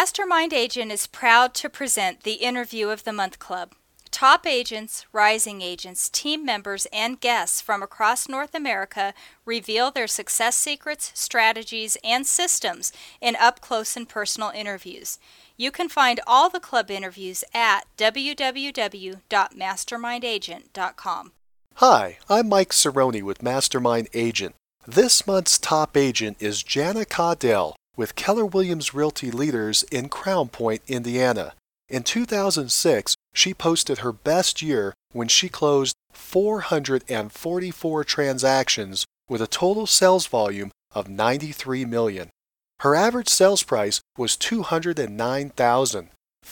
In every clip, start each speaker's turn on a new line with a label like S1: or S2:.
S1: Mastermind Agent is proud to present the Interview of the Month Club. Top agents, rising agents, team members, and guests from across North America reveal their success secrets, strategies, and systems in up-close and personal interviews. You can find all the club interviews at www.mastermindagent.com.
S2: Hi, I'm Mike Cerrone with Mastermind Agent. This month's top agent is Jana Caudell with Keller Williams Realty Leaders in Crown Point, Indiana. In 2006, she posted her best year when she closed 444 transactions with a total sales volume of $93 million. Her average sales price was $209,000.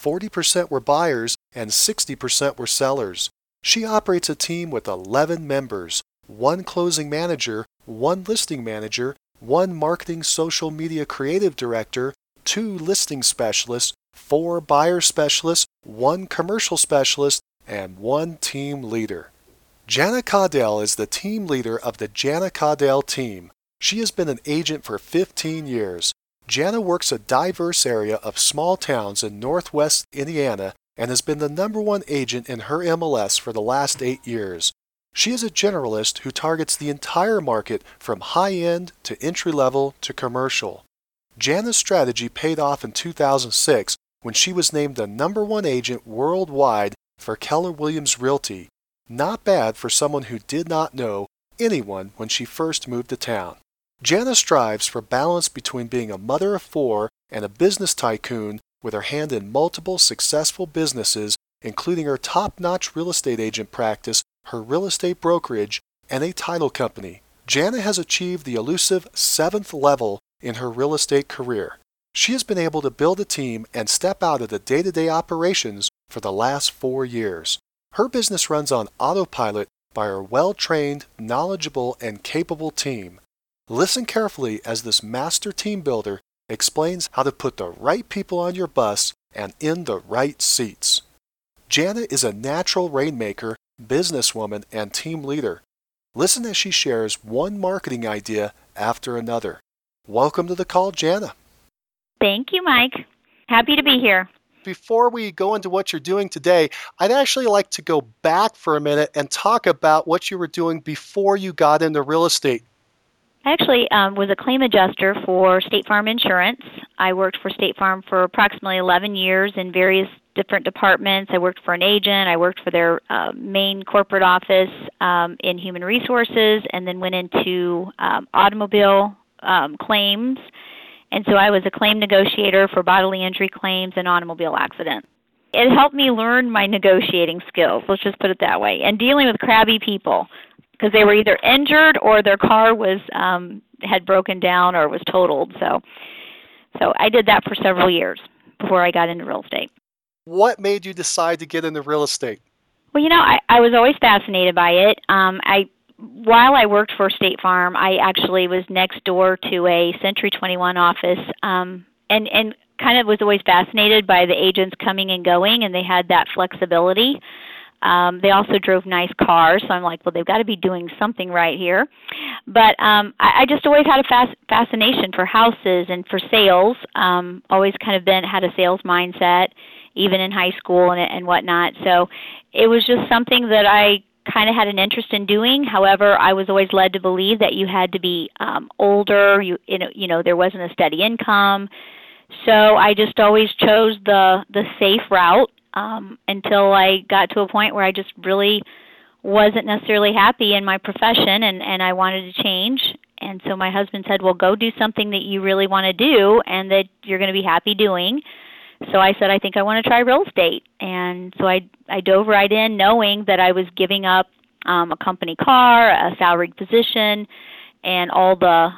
S2: 40% were buyers and 60% were sellers. She operates a team with 11 members, 1 closing manager, 1 listing manager, 1 marketing social media creative director, 2 listing specialists, 4 buyer specialists, 1 commercial specialist, and 1 team leader. Jana Caudell is the team leader of the Jana Caudell team. She has been an agent for 15 years. Jana works a diverse area of small towns in northwest Indiana and has been the #1 agent in her MLS for the last 8 years. She is a generalist who targets the entire market from high-end to entry-level to commercial. Jana's strategy paid off in 2006 when she was named the #1 agent worldwide for Keller Williams Realty. Not bad for someone who did not know anyone when she first moved to town. Jana strives for balance between being a mother of 4 and a business tycoon with her hand in multiple successful businesses, including her top-notch real estate agent practice, her real estate brokerage, and a title company. Jana has achieved the elusive 7th level in her real estate career. She has been able to build a team and step out of the day-to-day operations for the last 4 years. Her business runs on autopilot by her well-trained, knowledgeable, and capable team. Listen carefully as this master team builder explains how to put the right people on your bus and in the right seats. Jana is a natural rainmaker, businesswoman, and team leader. Listen as she shares one marketing idea after another. Welcome to the call, Jana.
S3: Thank you, Mike. Happy to be here.
S2: Before we go into what you're doing today, I'd actually like to go back for a minute and talk about what you were doing before you got into real estate.
S3: I actually was a claim adjuster for State Farm Insurance. I worked for State Farm for approximately 11 years in various different departments. I worked for an agent. I worked for their main corporate office in human resources, and then went into automobile claims. And so I was a claim negotiator for bodily injury claims and automobile accidents. It helped me learn my negotiating skills, let's just put it that way, and dealing with crabby people, because they were either injured or their car was had broken down or was totaled. So I did that for several years before I got into real estate.
S2: What made you decide to get into real estate?
S3: Well, I was always fascinated by it. While I worked for State Farm, I actually was next door to a Century 21 office, and kind of was always fascinated by the agents coming and going, and they had that flexibility. They also drove nice cars, so I'm like, well, they've got to be doing something right here. But I just always had a fascination for houses and for sales. Always kind of had a sales mindset, even in high school and whatnot. So it was just something that I kind of had an interest in doing. However, I was always led to believe that you had to be older. There wasn't a steady income. So I just always chose the safe route until I got to a point where I just really wasn't necessarily happy in my profession, and I wanted to change. And so my husband said, well, go do something that you really want to do and that you're going to be happy doing. So I said, I think I want to try real estate. And so I dove right in knowing that I was giving up a company car, a salaried position, and all the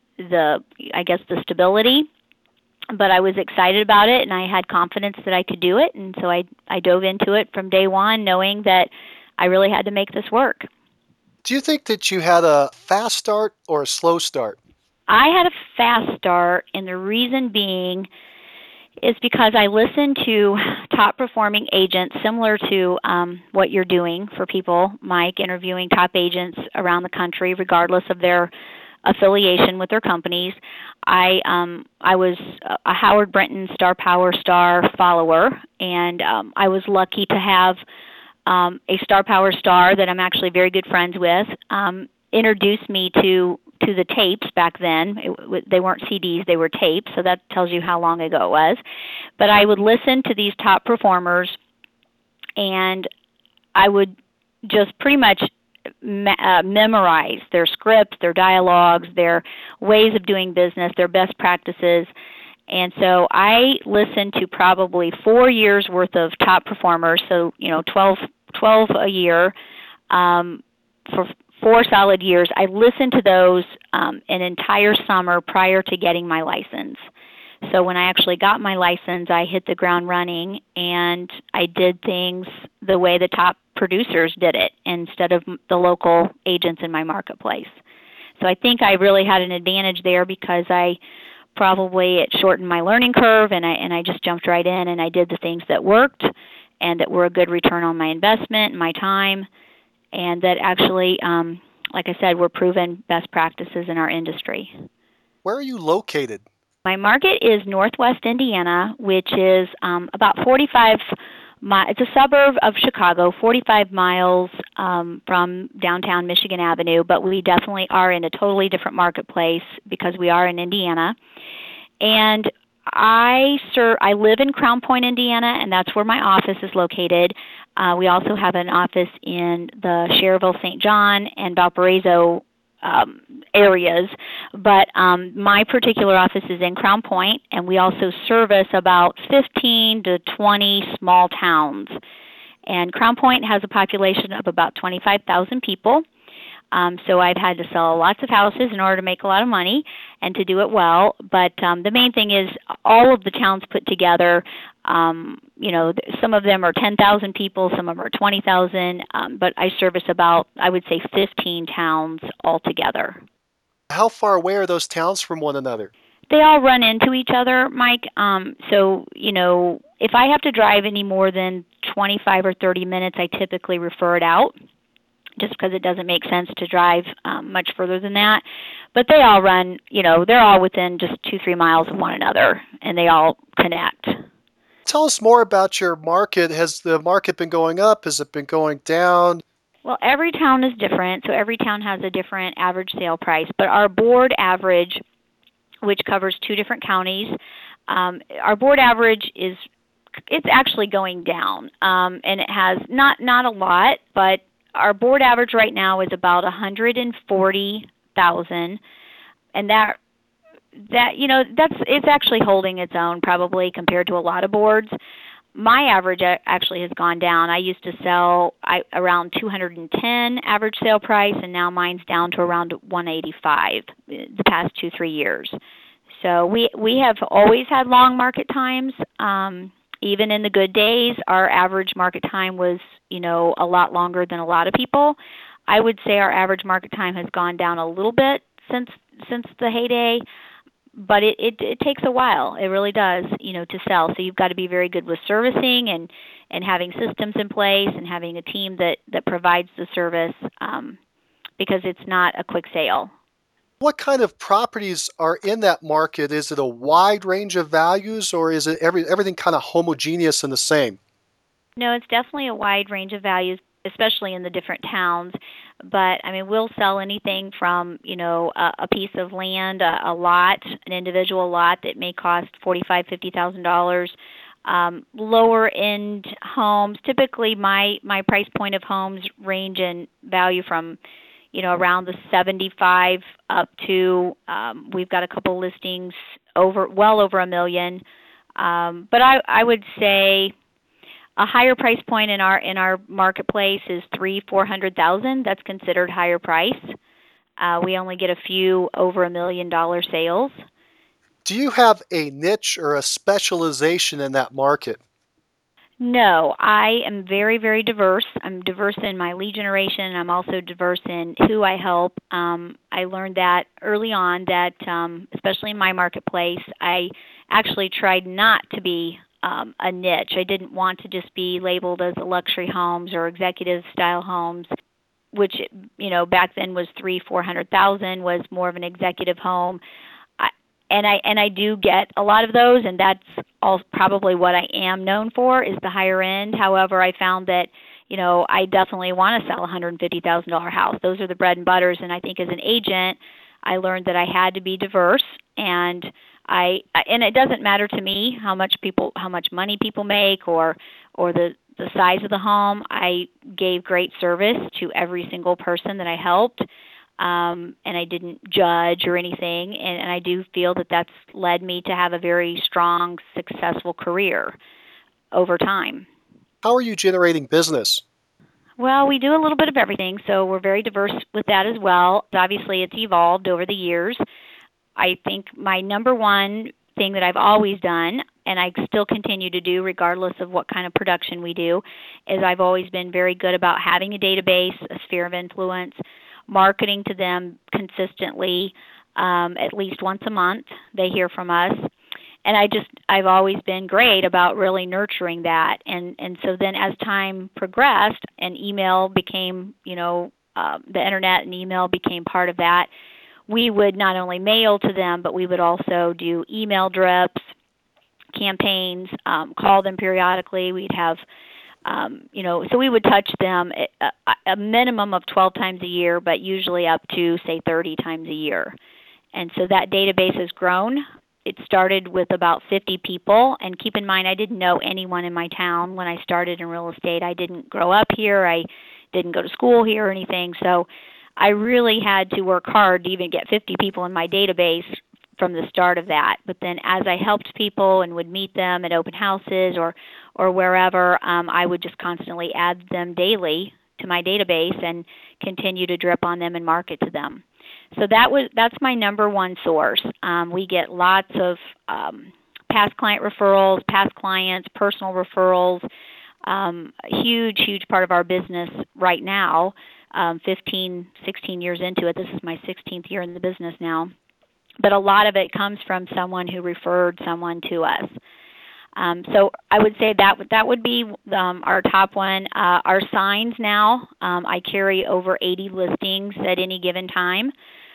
S3: stability. But I was excited about it, and I had confidence that I could do it. And so I dove into it from day one, knowing that I really had to make this work.
S2: Do you think that you had a fast start or a slow start?
S3: I had a fast start, and the reason being is because I listened to top-performing agents similar to what you're doing for people, Mike, interviewing top agents around the country, regardless of their affiliation with their companies. I was a Howard Brinton Star Power Star follower, and I was lucky to have a Star Power star that I'm actually very good friends with introduced me to the tapes back then. They weren't CDs, they were tapes, so that tells you how long ago it was. But I would listen to these top performers, and I would just pretty much memorize their scripts, their dialogues, their ways of doing business, their best practices. And so I listened to probably 4 years worth of top performers, so 12 a year for 4 solid years. I listened to those an entire summer prior to getting my license. So when I actually got my license, I hit the ground running, and I did things the way the top producers did it instead of the local agents in my marketplace. So I think I really had an advantage there because it shortened my learning curve, and I just jumped right in and I did the things that worked and that were a good return on my investment and my time, and that actually, like I said, were proven best practices in our industry.
S2: Where are you located?
S3: My market is Northwest Indiana, which is about 45 miles. It's a suburb of Chicago, 45 miles from downtown Michigan Avenue, but we definitely are in a totally different marketplace because we are in Indiana. And I live in Crown Point, Indiana, and that's where my office is located. We also have an office in the Cherville, St. John, and Valparaiso areas, but my particular office is in Crown Point, and we also service about 15 to 20 small towns. And Crown Point has a population of about 25,000 people. So I've had to sell lots of houses in order to make a lot of money and to do it well. But the main thing is all of the towns put together, some of them are 10,000 people, some of them are 20,000, but I service about, I would say, 15 towns altogether.
S2: How far away are those towns from one another?
S3: They all run into each other, Mike. So, if I have to drive any more than 25 or 30 minutes, I typically refer it out, just because it doesn't make sense to drive much further than that. But they all run, they're all within just 2-3 miles of one another, and they all connect.
S2: Tell us more about your market. Has the market been going up? Has it been going down?
S3: Well, every town is different, so every town has a different average sale price. But our board average, which covers 2 different counties, our board average it's actually going down, and it has not a lot, but our board average right now is about 140,000, and it's actually holding its own probably compared to a lot of boards. My average actually has gone down. I used to sell around 210 average sale price, and now mine's down to around 185 the past 2-3 years. So we have always had long market times. Even in the good days, our average market time was, a lot longer than a lot of people. I would say our average market time has gone down a little bit since the heyday, but it takes a while. It really does, to sell. So you've got to be very good with servicing and having systems in place and having a team that provides the service because it's not a quick sale.
S2: What kind of properties are in that market? Is it a wide range of values, or is it everything kind of homogeneous and the same?
S3: No, it's definitely a wide range of values, especially in the different towns. But, we'll sell anything from, a piece of land, a lot, an individual lot that may cost $45,000, $50,000. Lower-end homes, typically my price point of homes range in value from around the 75 up to, we've got a couple listings well over $1 million. But I would say a higher price point in our marketplace is $300,000-$400,000. That's considered higher price. We only get a few over $1 million sales.
S2: Do you have a niche or a specialization in that market?
S3: No, I am very, very diverse. I'm diverse in my lead generation. I'm also diverse in who I help. I learned that early on that, especially in my marketplace, I actually tried not to be a niche. I didn't want to just be labeled as luxury homes or executive style homes. which back then was 300,000-400,000, was more of an executive home. I do get a lot of those, and that's all probably what I am known for, is the higher end. However, I found that I definitely want to sell a $150,000 house. Those are the bread and butters, and I think as an agent, I learned that I had to be diverse, and it doesn't matter to me how much money people make or the size of the home. I gave great service to every single person that I helped, and I didn't judge or anything, and I do feel that that's led me to have a very strong, successful career over time.
S2: How are you generating business?
S3: Well, we do a little bit of everything, so we're very diverse with that as well. Obviously, it's evolved over the years. I think my number one thing that I've always done, and I still continue to do regardless of what kind of production we do, is I've always been very good about having a database, a sphere of influence, marketing to them consistently, at least once a month. They hear from us. And I've always been great about really nurturing that. And so then as time progressed and email became, the internet and email became part of that, we would not only mail to them, but we would also do email drips, campaigns, call them periodically. We'd have, so we would touch them a minimum of 12 times a year, but usually up to, say, 30 times a year. And so that database has grown. It started with about 50 people, and keep in mind, I didn't know anyone in my town when I started in real estate. I didn't grow up here. I didn't go to school here or anything, so I really had to work hard to even get 50 people in my database from the start of that. But then as I helped people and would meet them at open houses or wherever, I would just constantly add them daily to my database and continue to drip on them and market to them. So that's my number one source. We get lots of past client referrals, past clients, personal referrals. A huge part of our business right now, 15, 16 years into it. This is my 16th year in the business now. But a lot of it comes from someone who referred someone to us. So I would say that would be our top one. Our signs now, I carry over 80 listings at any given time.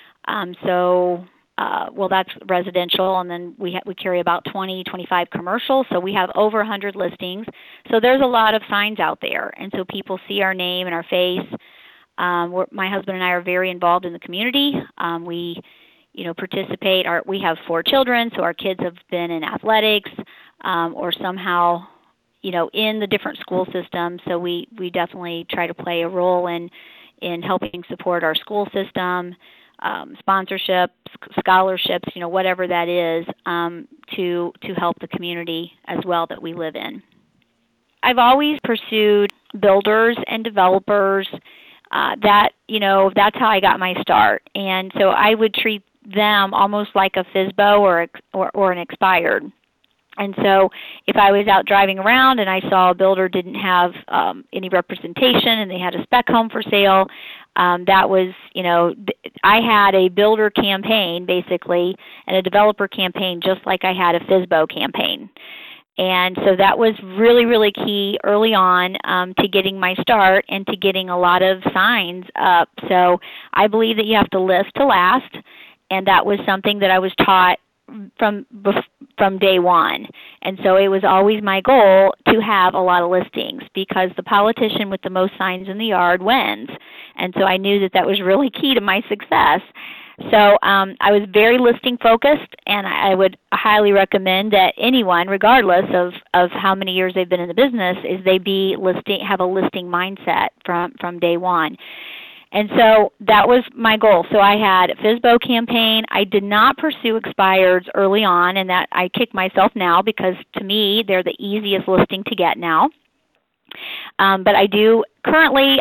S3: That's residential, and then we carry about 20, 25 commercial, so we have over 100 listings. So there's a lot of signs out there, and so people see our name and our face. My husband and I are very involved in the community. We participate. We have 4 children, so our kids have been in athletics or somehow, in the different school systems. So we definitely try to play a role in helping support our school system, sponsorships, scholarships, whatever that is, to help the community as well that we live in. I've always pursued builders and developers. That's how I got my start, and so I would treat them almost like a FSBO or an expired. And so if I was out driving around and I saw a builder didn't have any representation and they had a spec home for sale, that was, I had a builder campaign basically and a developer campaign just like I had a FSBO campaign. And so that was really, really key early on to getting my start and to getting a lot of signs up. So I believe that you have to list to last, and that was something that I was taught from day one. And so it was always my goal to have a lot of listings because the politician with the most signs in the yard wins. And so I knew that was really key to my success. So I was very listing focused, and I would highly recommend that anyone, regardless of how many years they've been in the business, is they have a listing mindset from day one. And so that was my goal. So I had a FSBO campaign. I did not pursue expireds early on, and that I kick myself now because to me they're the easiest listing to get now. But I do currently.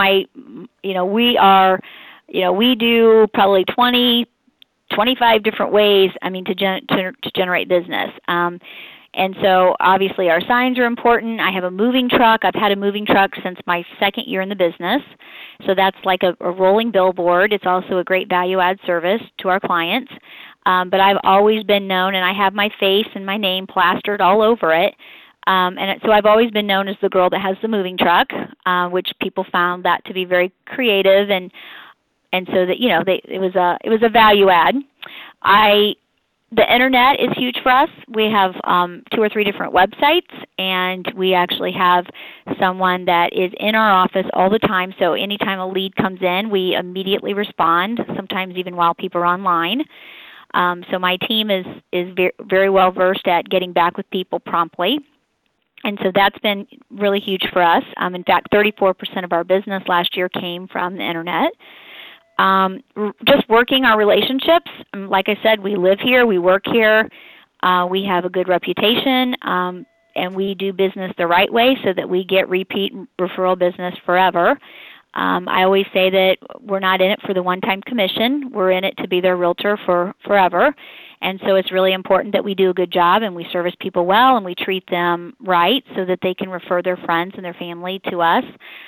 S3: We do probably 20, 25 different ways. To generate business. And so obviously our signs are important. I have a moving truck. I've had a moving truck since my second year in the business. So that's like a rolling billboard. It's also a great value-add service to our clients. But I've always been known, and I have my face and my name plastered all over it, So I've always been known as the girl that has the moving truck, which people found that to be very creative, and so that it was a value add. The internet is huge for us. We have 2 or 3 different websites, and we actually have someone that is in our office all the time. So anytime a lead comes in, we immediately respond, sometimes even while people are online. So my team is very, very well versed at getting back with people promptly. And so that's been really huge for us. In fact, 34% of our business last year came from the internet. Just working our relationships. Like I said, we live here, we work here, we have a good reputation, and we do business the right way so that we get repeat referral business forever. I always say that we're not in it for the one-time commission. We're in it to be their realtor for forever. And so it's really important that we do a good job and we service people well and we treat them right so that they can refer their friends and their family to us.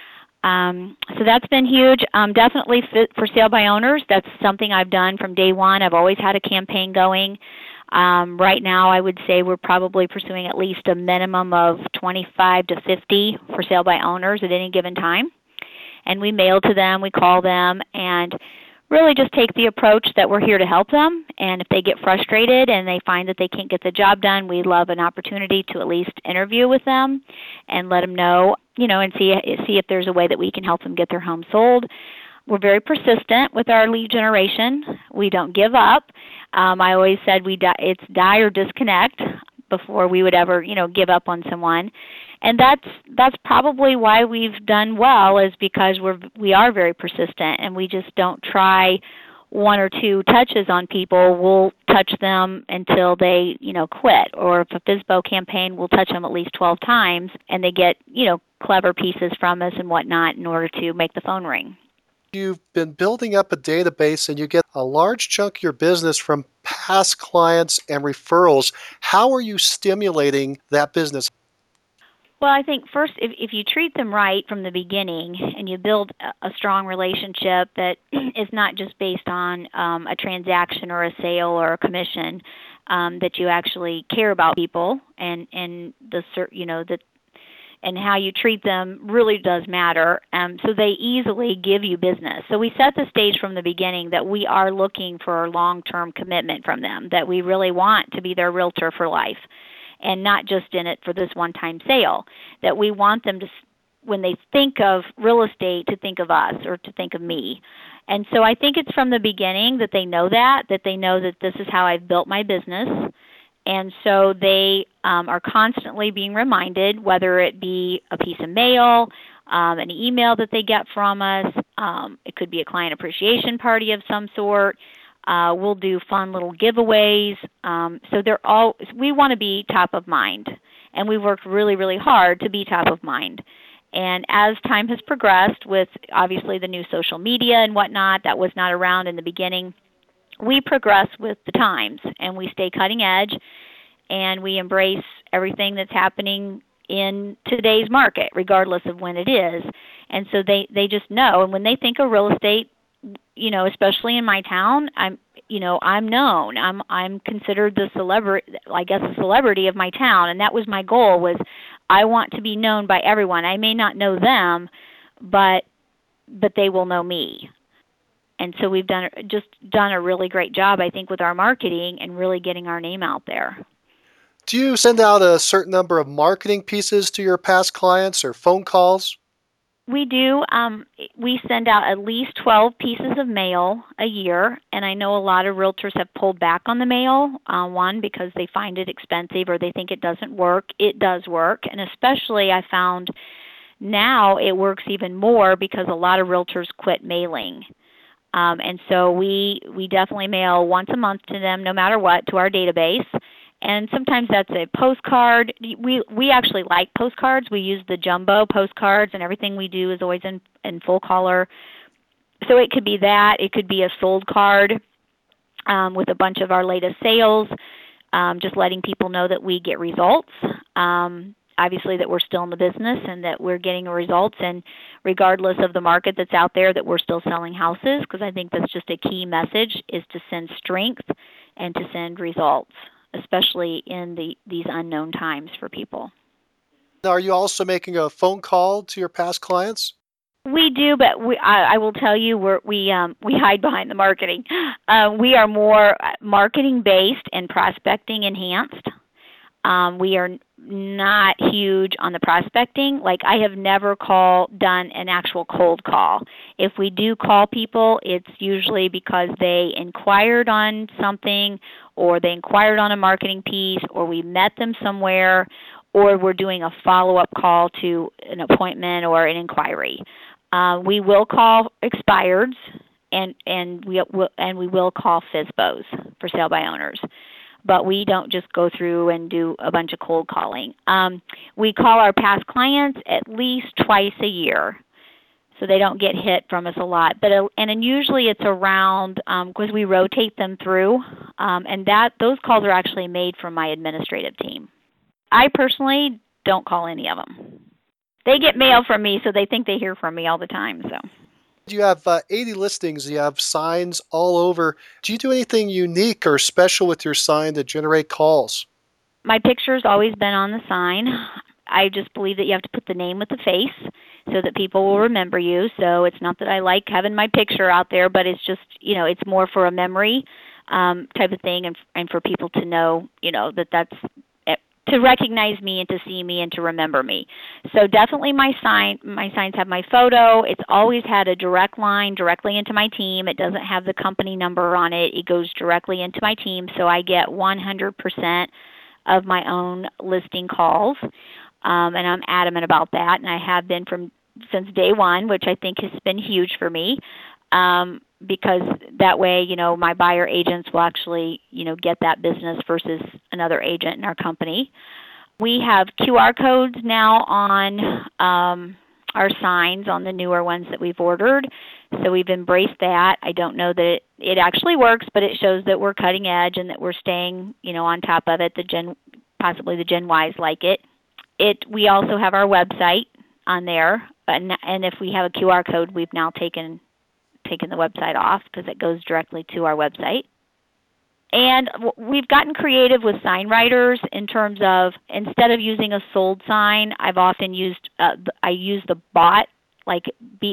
S3: So that's been huge. Definitely for sale by owners. That's something I've done from day one. I've always had a campaign going. Right now, I would say we're probably pursuing at least a minimum of 25 to 50 for sale by owners at any given time. And we mail to them, we call them, and really just take the approach that we're here to help them. And if they get frustrated and they find that they can't get the job done, we love an opportunity to at least interview with them and let them know, and see if there's a way that we can help them get their home sold. We're very persistent with our lead generation. We don't give up. I always said it's die or disconnect before we would ever, give up on someone. And that's probably why we've done well, is because we are very persistent and we just don't try 1 or 2 touches on people. We'll touch them until they, quit. Or if a FSBO campaign, we'll touch them at least 12 times and they get, clever pieces from us and whatnot in order to make the phone ring.
S2: You've been building up a database and you get a large chunk of your business from past clients and referrals. How are you stimulating that business?
S3: Well, I think first, if you treat them right from the beginning and you build a strong relationship that is not just based on a transaction or a sale or a commission, that you actually care about people and and how you treat them really does matter. So they easily give you business. So we set the stage from the beginning that we are looking for a long-term commitment from them, that we really want to be their realtor for life and not just in it for this one-time sale, that we want them to, when they think of real estate, to think of us or to think of me. And so I think it's from the beginning that they know that they know that this is how I've built my business. And so they are constantly being reminded, whether it be a piece of mail, an email that they get from us, it could be a client appreciation party of some sort. We'll do fun little giveaways. So we want to be top of mind, and we've worked really, really hard to be top of mind. And as time has progressed with obviously the new social media and whatnot that was not around in the beginning, we progress with the times and we stay cutting edge and we embrace everything that's happening in today's market, regardless of when it is. And so they just know. And when they think of real estate, especially in my town, I'm known. I'm considered the celebrity of my town. And that was my goal, was I want to be known by everyone. I may not know them, but they will know me. And so we've done a really great job, I think, with our marketing and really getting our name out there.
S2: Do you send out a certain number of marketing pieces to your past clients or phone calls?
S3: We do. We send out at least 12 pieces of mail a year, and I know a lot of realtors have pulled back on the mail, one, because they find it expensive or they think it doesn't work. It does work, and especially I found now it works even more because a lot of realtors quit mailing. And so we definitely mail once a month to them, no matter what, to our database. And sometimes that's a postcard. We actually like postcards. We use the jumbo postcards, and everything we do is always in full color. So it could be that. It could be a sold card with a bunch of our latest sales, just letting people know that we get results. Obviously that we're still in the business and that we're getting results, and regardless of the market that's out there, that we're still selling houses, because I think that's just a key message, is to send strength and to send results, especially in these unknown times for people.
S2: Are you also making a phone call to your past clients?
S3: We do, but I will tell you, we hide behind the marketing. We are more marketing based and prospecting enhanced. We are not huge on the prospecting. Like, I have never done an actual cold call. If we do call people, it's usually because they inquired on something, or they inquired on a marketing piece, or we met them somewhere, or we're doing a follow-up call to an appointment or an inquiry. We will call expireds, and we will call FSBOs, for sale by owners. But we don't just go through and do a bunch of cold calling. We call our past clients at least twice a year, so they don't get hit from us a lot. And then usually it's around, because we rotate them through, and those calls are actually made from my administrative team. I personally don't call any of them. They get mail from me, so they think they hear from me all the time. So.
S2: You have 80 listings. You have signs all over. Do you do anything unique or special with your sign to generate calls?
S3: My picture's always been on the sign. I just believe that you have to put the name with the face so that people will remember you. So it's not that I like having my picture out there, but it's just, it's more for a memory type of thing, and for people to know, that's to recognize me and to see me and to remember me. So definitely my signs have my photo. It's always had a direct line directly into my team. It doesn't have the company number on it. It goes directly into my team, so I get 100% of my own listing calls, and I'm adamant about that, and I have been since day one, which I think has been huge for me. Because that way, my buyer agents will actually, get that business versus another agent in our company. We have QR codes now on our signs, on the newer ones that we've ordered. So we've embraced that. I don't know that it actually works, but it shows that we're cutting edge and that we're staying, on top of it. Possibly the Gen Ys like it. We also have our website on there, and if we have a QR code, we've now taken the website off because it goes directly to our website. And we've gotten creative with sign writers in terms of, instead of using a sold sign, I've often used the bought, like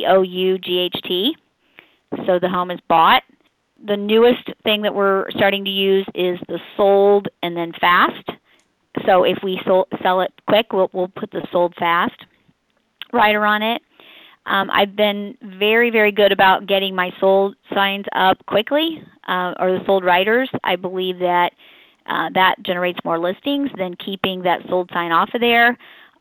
S3: BOUGHT, so the home is bought. The newest thing that we're starting to use is the sold and then fast. So if we sell it quick, we'll put the sold fast writer on it. I've been very, very good about getting my sold signs up quickly, or the sold writers. I believe that that generates more listings than keeping that sold sign off of there.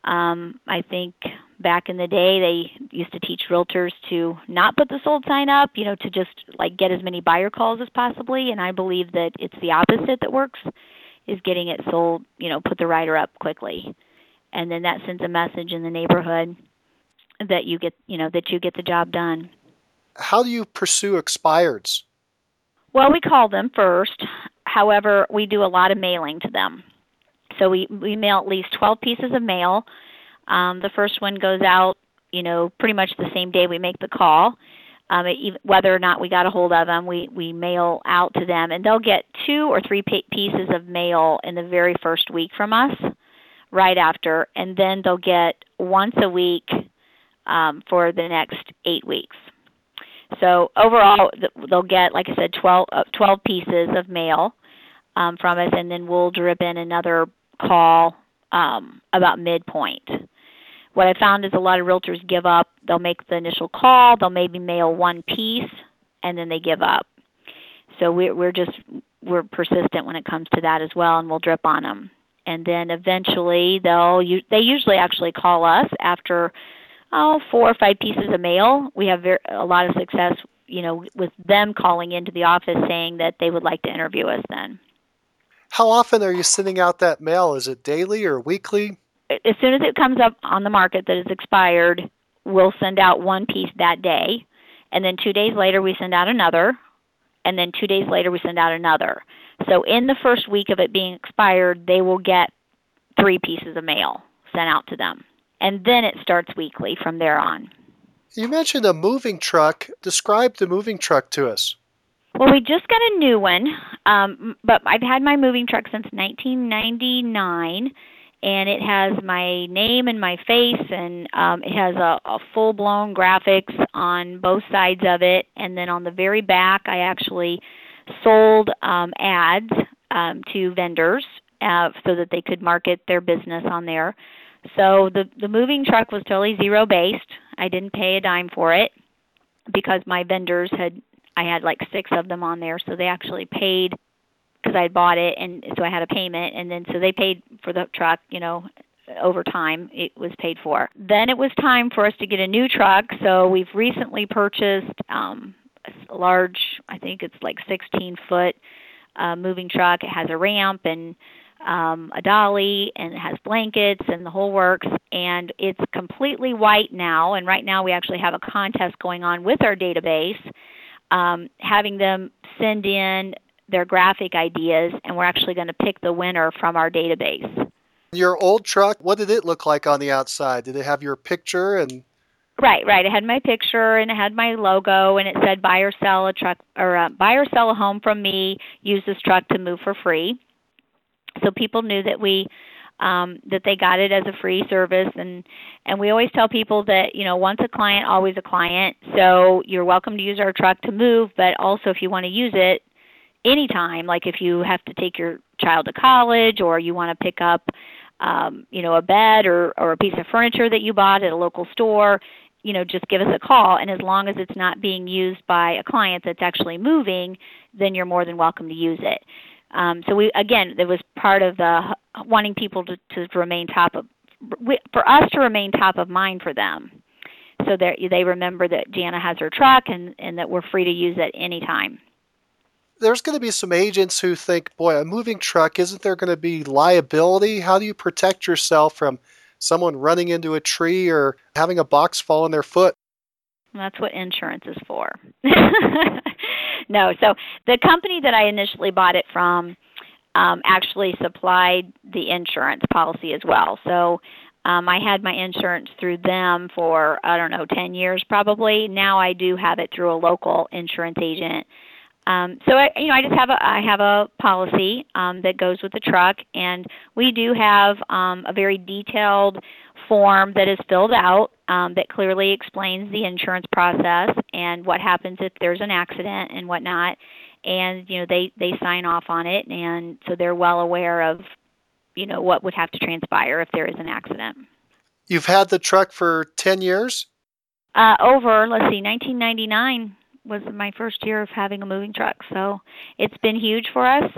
S3: I think back in the day they used to teach realtors to not put the sold sign up, to just get as many buyer calls as possibly, and I believe that it's the opposite that works, is getting it sold, put the writer up quickly. And then that sends a message in the neighborhood that you get the job done.
S2: How do you pursue expireds?
S3: Well, we call them first. However, we do a lot of mailing to them. So we mail at least 12 pieces of mail. The first one goes out, pretty much the same day we make the call. Whether or not we got a hold of them, we mail out to them, and they'll get 2 or 3 pieces of mail in the very first week from us, right after, and then they'll get once a week for the next 8 weeks. So overall, they'll get, like I said, 12 pieces of mail from us, and then we'll drip in another call about midpoint. What I found is a lot of realtors give up. They'll make the initial call, they'll maybe mail 1 piece, and then they give up. So we're persistent when it comes to that as well, and we'll drip on them. And then eventually they usually actually call us after 4 or 5 pieces of mail. We have a lot of success, with them calling into the office saying that they would like to interview us then.
S2: How often are you sending out that mail? Is it daily or weekly?
S3: As soon as it comes up on the market that is expired, we'll send out 1 piece that day, and then 2 days later we send out another, and then 2 days later we send out another. So in the first week of it being expired, they will get 3 pieces of mail sent out to them. And then it starts weekly from there on.
S2: You mentioned a moving truck. Describe the moving truck to us.
S3: Well, we just got a new one, but I've had my moving truck since 1999, and it has my name and my face, and it has a full-blown graphics on both sides of it. And then on the very back, I actually sold ads to vendors so that they could market their business on there. So the moving truck was totally zero-based. I didn't pay a dime for it because my vendors I had like 6 of them on there, so they actually paid because I had bought it, and so I had a payment, and then so they paid for the truck, over time it was paid for. Then it was time for us to get a new truck, so we've recently purchased a large, I think it's like 16-foot moving truck. It has a ramp and a dolly, and it has blankets and the whole works, and it's completely white now, and right now we actually have a contest going on with our database, having them send in their graphic ideas, and we're actually going to pick the winner from our database.
S2: Your old truck, what did it look like on the outside? Did it have your picture? And
S3: Right. It had my picture, and it had my logo, and it said buy or sell a truck, or buy or sell a home from me, use this truck to move for free. So people knew that that they got it as a free service, and we always tell people that, once a client, always a client. So you're welcome to use our truck to move, but also if you want to use it anytime, like if you have to take your child to college, or you want to pick up a bed or a piece of furniture that you bought at a local store, just give us a call. And as long as it's not being used by a client that's actually moving, then you're more than welcome to use it. So it was part of the wanting people to remain for us to remain top of mind for them, so that they remember that Jana has her truck and that we're free to use it anytime.
S2: There's going to be some agents who think, boy, a moving truck, isn't there going to be liability? How do you protect yourself from someone running into a tree or having a box fall on their foot?
S3: That's what insurance is for. No, so the company that I initially bought it from actually supplied the insurance policy as well. So I had my insurance through them for, 10 years probably. Now I do have it through a local insurance agent. So I have a policy that goes with the truck, and we do have a very detailed form that is filled out that clearly explains the insurance process and what happens if there's an accident and whatnot. And they sign off on it, and so they're well aware of what would have to transpire if there is an accident.
S2: You've had the truck for 10 years?
S3: 1999 was my first year of having a moving truck, so it's been huge for us.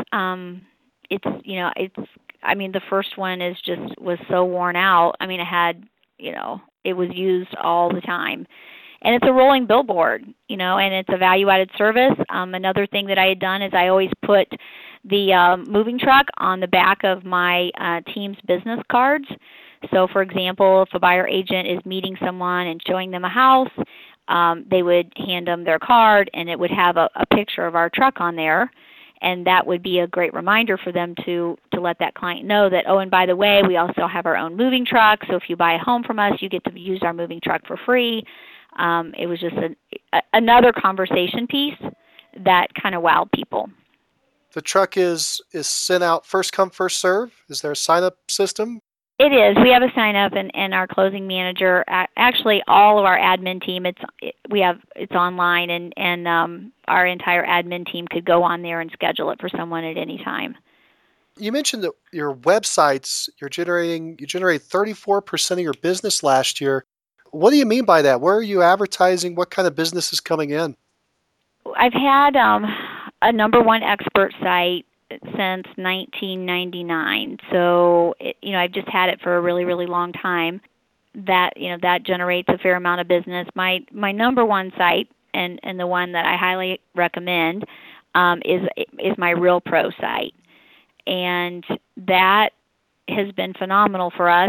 S3: The first one was so worn out. It had, it was used all the time. And it's a rolling billboard, and it's a value-added service. Another thing that I had done is I always put the moving truck on the back of my team's business cards. So, for example, if a buyer agent is meeting someone and showing them a house, they would hand them their card, and it would have a picture of our truck on there. And that would be a great reminder for them to let that client know that, and by the way, we also have our own moving truck. So if you buy a home from us, you get to use our moving truck for free. It was just another conversation piece that kind of wowed people.
S2: The truck is sent out first come, first serve? Is there a sign-up system?
S3: It is. We have a sign-up, and our closing manager, actually all of our admin team, it's online, and our entire admin team could go on there and schedule it for someone at any time.
S2: You mentioned that your websites, you generated 34% of your business last year. What do you mean by that? Where are you advertising? What kind of business is coming in?
S3: I've had a number one expert site since 1999. So, I've just had it for a really, really long time. That generates a fair amount of business. My number one site, and the one that I highly recommend, is my Real Pro site. And that has been phenomenal for us.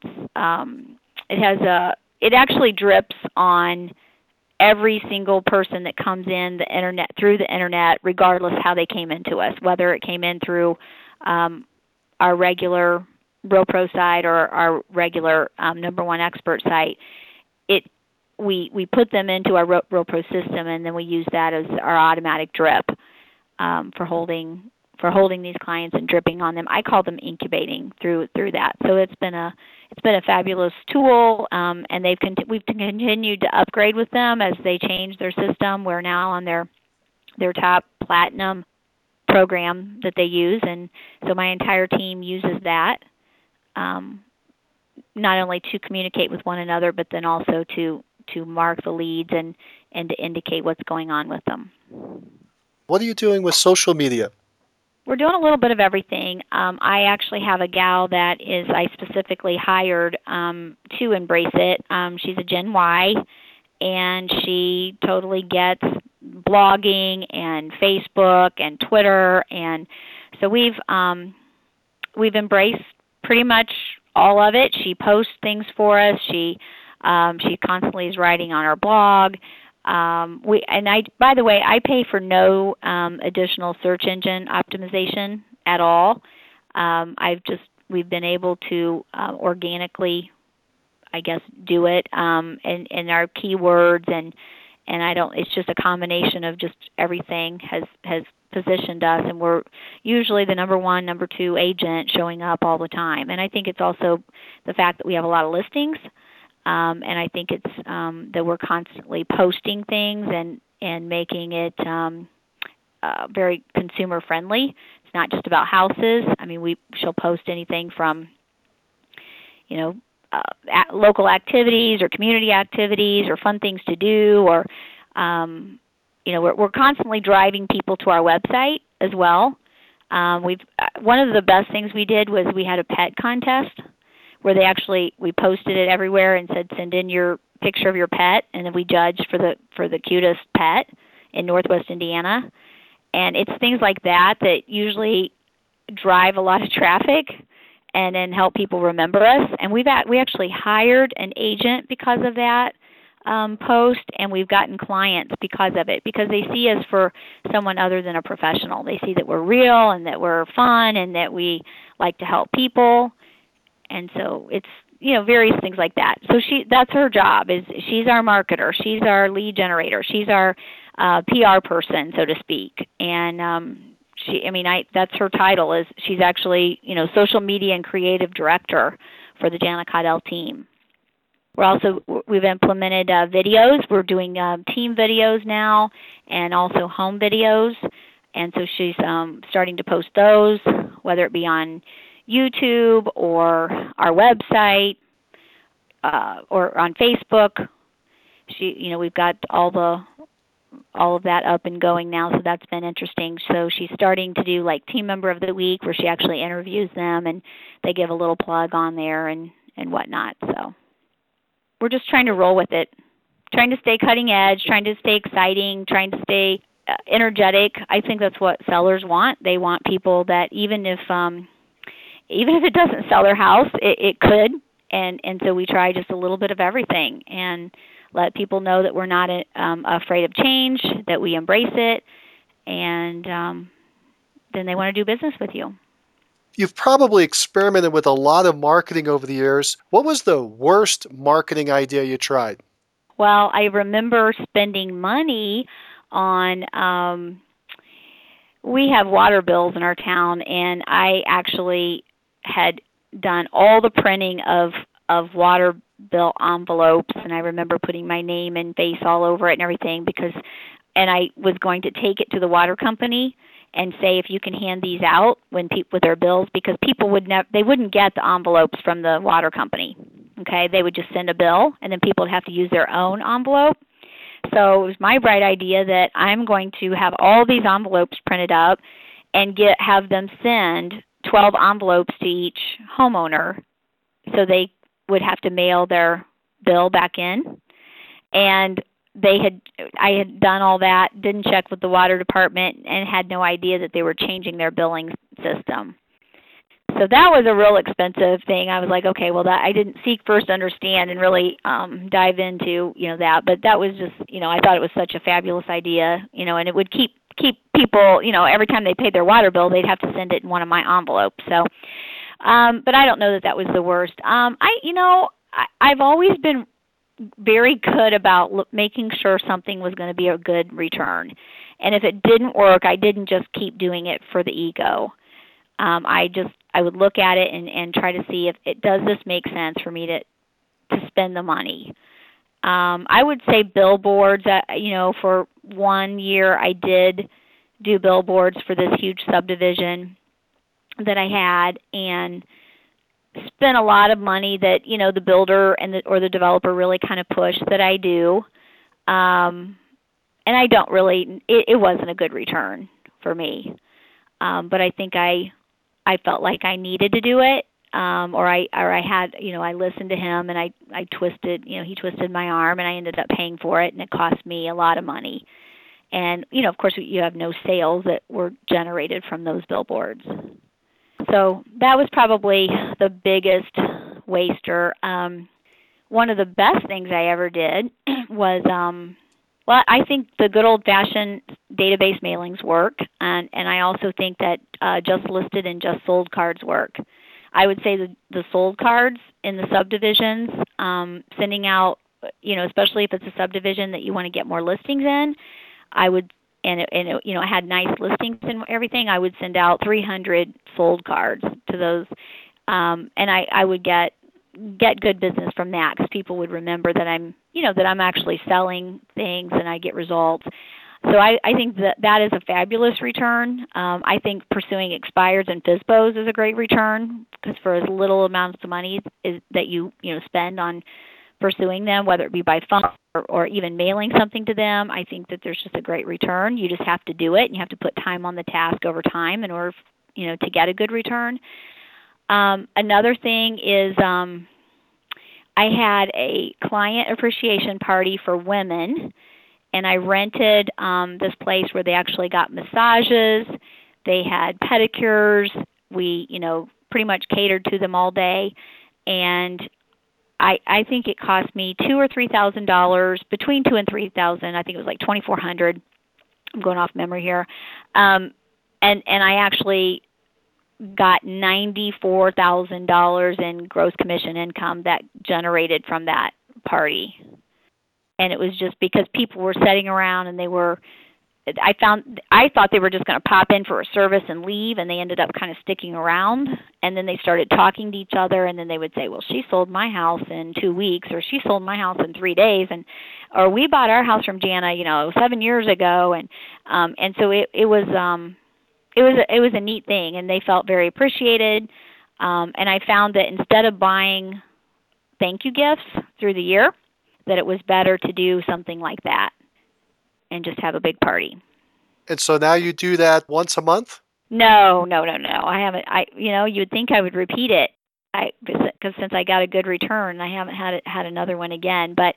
S3: It actually drips on every single person that comes in through the internet, regardless how they came into us, whether it came in through our regular Real Pro site or our regular number one expert site. We put them into our Real Pro system, and then we use that as our automatic drip for holding holding these clients and dripping on them. I call them incubating through that. So it's been a fabulous tool, and we've continued to upgrade with them as they change their system. We're now on their top platinum program that they use, and so my entire team uses that, not only to communicate with one another, but then also to mark the leads and to indicate what's going on with them.
S2: What are you doing with social media?
S3: We're doing a little bit of everything. I actually have a gal that I specifically hired to embrace it. She's a Gen Y, and she totally gets blogging and Facebook and Twitter, and so we've embraced pretty much all of it. She posts things for us. She constantly is writing on our blog. By the way, I pay for no additional search engine optimization at all. We've been able to organically, I guess, do it, and our keywords and it's just a combination of just everything has positioned us, and we're usually the number 1, number 2 agent showing up all the time. And I think it's also the fact that we have a lot of listings. And I think it's that we're constantly posting things and making it very consumer friendly. It's not just about houses. I mean, she'll post anything from, local activities or community activities or fun things to do, or we're constantly driving people to our website as well. One of the best things we did was we had a pet contest, where we posted it everywhere and said, send in your picture of your pet, and then we judged for the cutest pet in Northwest Indiana. And it's things like that usually drive a lot of traffic and then help people remember us. And we actually hired an agent because of that post, and we've gotten clients because of it, because they see us for someone other than a professional. They see that we're real and that we're fun and that we like to help people. And so it's, various things like that. So that's her job. She's our marketer. She's our lead generator. She's our PR person, so to speak. And that's her title. Is she's actually, social media and creative director for the Jana Caudell team. We've implemented videos. We're doing team videos now, and also home videos. And so she's starting to post those, whether it be on YouTube or our website or on Facebook. We've got all of that up and going now, so that's been interesting. So she's starting to do like Team Member of the Week, where she actually interviews them and they give a little plug on there and whatnot. So we're just trying to roll with it, trying to stay cutting edge, trying to stay exciting, trying to stay energetic. I think that's what sellers want. They want people that even if it doesn't sell their house, it could. And so we try just a little bit of everything and let people know that we're not afraid of change, that we embrace it, and then they want to do business with you.
S2: You've probably experimented with a lot of marketing over the years. What was the worst marketing idea you tried?
S3: Well, I remember spending money on, we have water bills in our town, and I actually had done all the printing of water bill envelopes, and I remember putting my name and face all over it and everything, and I was going to take it to the water company and say, if you can hand these out with their bills, because people wouldn't get the envelopes from the water company. Okay, they would just send a bill, and then people would have to use their own envelope. So it was my bright idea that I'm going to have all these envelopes printed up and have them send 12 envelopes to each homeowner, so they would have to mail their bill back in. And I had done all that, didn't check with the water department, and had no idea that they were changing their billing system. So that was a real expensive thing. I was like, okay, well, that I didn't seek first understand and really dive into that. But that was just I thought it was such a fabulous idea, and it would keep people every time they paid their water bill, they'd have to send it in one of my envelopes. So, but I don't know that was the worst. I've always been very good about making sure something was going to be a good return. And if it didn't work, I didn't just keep doing it for the ego. I would look at it and try to see if it does this make sense for me to spend the money. I would say billboards. For 1 year I did do billboards for this huge subdivision that I had, and spent a lot of money that the builder or the developer really kind of pushed that I do. And I don't really. It wasn't a good return for me. But I think I felt like I needed to do it, or I had, I listened to him, and I twisted, he twisted my arm, and I ended up paying for it, and it cost me a lot of money. And, of course, you have no sales that were generated from those billboards. So that was probably the biggest waster. One of the best things I ever did was, I think the good old-fashioned database mailings work, and I also think that just listed and just sold cards work. I would say the sold cards in the subdivisions, sending out, especially if it's a subdivision that you want to get more listings in, I would, it had nice listings and everything, I would send out 300 sold cards to those, and I would get good business from that, because people would remember that I'm actually selling things and I get results. So I think that is a fabulous return. I think pursuing expireds and FSBOs is a great return, because for as little amounts of money that you spend on pursuing them, whether it be by phone or even mailing something to them, I think that there's just a great return. You just have to do it, and you have to put time on the task over time in order to get a good return. Another thing is I had a client appreciation party for women, and I rented this place where they actually got massages. They had pedicures. We, pretty much catered to them all day. And I think it cost me $2,000 or $3,000, between $2,000 and $3,000. I think it was like $2,400. I'm going off memory here. And I actually got $94,000 in gross commission income that generated from that party. And it was just because people were sitting around, and I thought they were just going to pop in for a service and leave, and they ended up kind of sticking around. And then they started talking to each other, and then they would say, well, she sold my house in 2 weeks, or she sold my house in 3 days, or we bought our house from Jana, 7 years ago. And so it was a neat thing, and they felt very appreciated. And I found that instead of buying thank you gifts through the year, that it was better to do something like that and just have a big party.
S2: And so now you do that once a month?
S3: No. I haven't. You would think I would repeat it, because since I got a good return, I haven't had another one again. But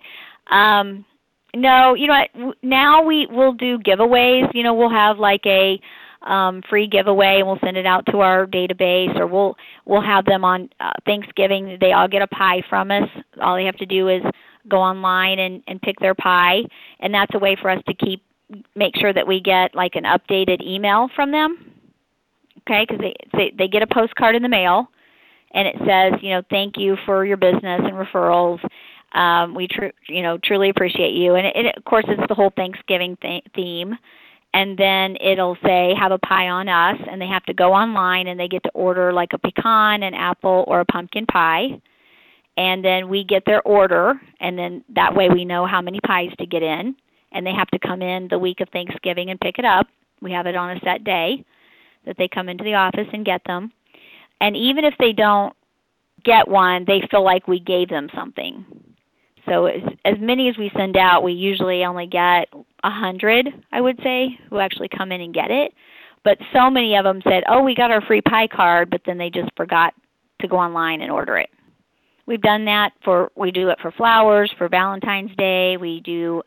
S3: no, now we'll do giveaways. We'll have like a free giveaway, and we'll send it out to our database, or we'll have them on Thanksgiving. They all get a pie from us. All they have to do is go online and pick their pie, and that's a way for us to make sure that we get like an updated email from them. Okay, because they get a postcard in the mail, and it says, thank you for your business and referrals. We truly appreciate you, and it of course it's the whole Thanksgiving theme. And then it'll say, have a pie on us, and they have to go online, and they get to order like a pecan, an apple, or a pumpkin pie. And then we get their order, and then that way we know how many pies to get in. And they have to come in the week of Thanksgiving and pick it up. We have it on a set day that they come into the office and get them. And even if they don't get one, they feel like we gave them something. So as many as we send out, we usually only get 100, I would say, who actually come in and get it. But so many of them said, oh, we got our free pie card, but then they just forgot to go online and order it. We've done that we do it for flowers, for Valentine's Day. We do,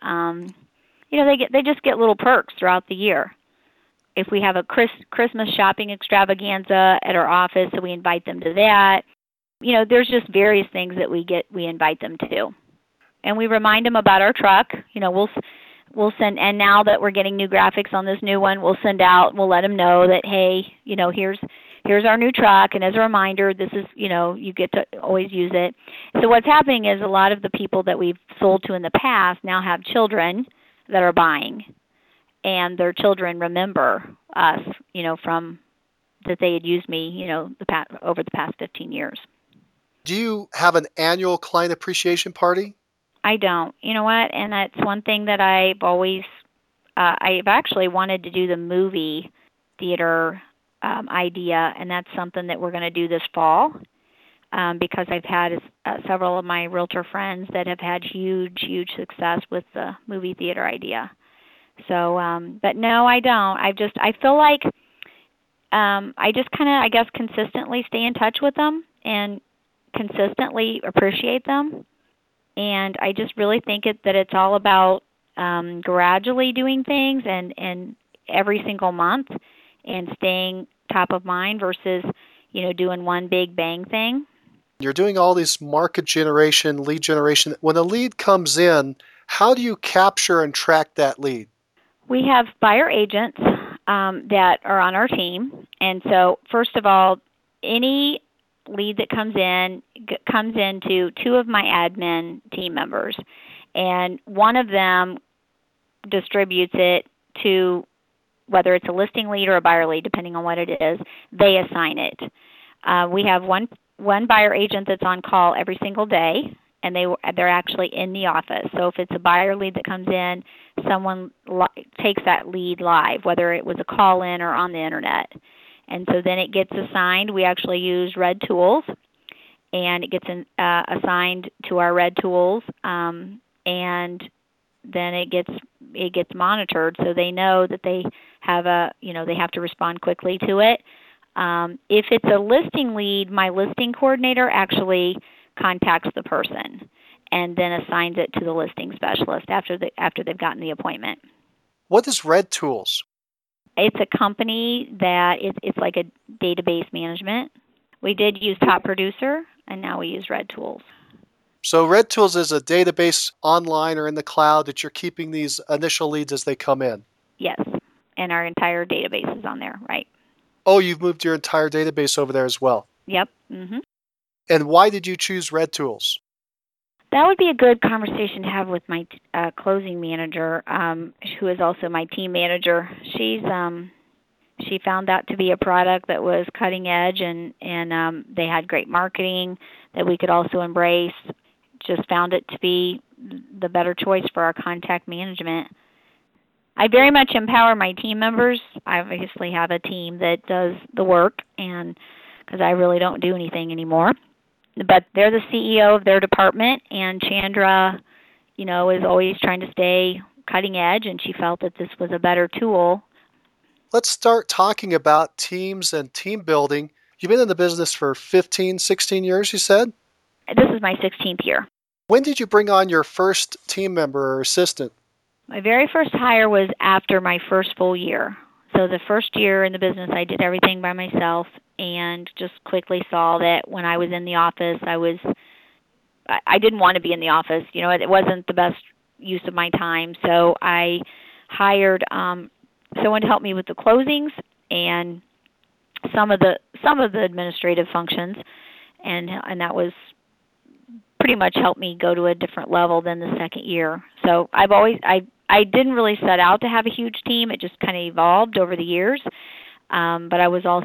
S3: they just get little perks throughout the year. If we have a Christmas shopping extravaganza at our office, so we invite them to that. There's just various things that we invite them to. And we remind them about our truck. We'll send, and now that we're getting new graphics on this new one, we'll let them know that, hey, here's our new truck, and as a reminder, this is, you get to always use it. So what's happening is a lot of the people that we've sold to in the past now have children that are buying. and their children remember us, from that they had used me, over the past 15 years.
S2: Do you have an annual client appreciation party?
S3: I don't. You know what? And that's one thing that I've actually wanted to do the movie theater idea, and that's something that we're going to do this fall, because I've had several of my realtor friends that have had huge success with the movie theater idea. So, but no, I don't. I feel like I just kind of, I guess, consistently stay in touch with them and consistently appreciate them. And I just really think that it's all about gradually doing things and every single month and staying top of mind versus, doing one big bang thing.
S2: You're doing all this market generation, lead generation. When a lead comes in, how do you capture and track that lead?
S3: We have buyer agents that are on our team. And so, first of all, any lead that comes into two of my admin team members, and one of them distributes it to, whether it's a listing lead or a buyer lead, depending on what it is, they assign it. We have one buyer agent that's on call every single day, and they're actually in the office. So if it's a buyer lead that comes in, someone takes that lead live, whether it was a call in or on the internet. And so then it gets assigned. We actually use Red Tools, and it gets assigned to our Red Tools, and then it gets monitored, so they know that they have they have to respond quickly to it. If it's a listing lead, my listing coordinator actually contacts the person and then assigns it to the listing specialist after they've gotten the appointment.
S2: What is Red Tools?
S3: It's a company that it's like a database management. We did use Top Producer, and now we use Red Tools.
S2: So Red Tools is a database online or in the cloud that you're keeping these initial leads as they come in?
S3: Yes, and our entire database is on there, right.
S2: Oh, you've moved your entire database over there as well?
S3: Yep. Mm-hmm.
S2: And why did you choose Red Tools?
S3: That would be a good conversation to have with my closing manager, who is also my team manager. She found that to be a product that was cutting edge, and they had great marketing that we could also embrace. Just found it to be the better choice for our contact management. I very much empower my team members. I obviously have a team that does the work, and because I really don't do anything anymore. But they're the CEO of their department, and Chandra, is always trying to stay cutting edge, and she felt that this was a better tool.
S2: Let's start talking about teams and team building. You've been in the business for 15, 16 years, you said?
S3: This is my 16th year.
S2: When did you bring on your first team member or assistant?
S3: My very first hire was after my first full year. So the first year in the business, I did everything by myself, and just quickly saw that when I was in the office, I didn't want to be in the office. It wasn't the best use of my time. So I hired someone to help me with the closings and some of the administrative functions, and that was pretty much helped me go to a different level than the second year. So I didn't really set out to have a huge team. It just kind of evolved over the years. But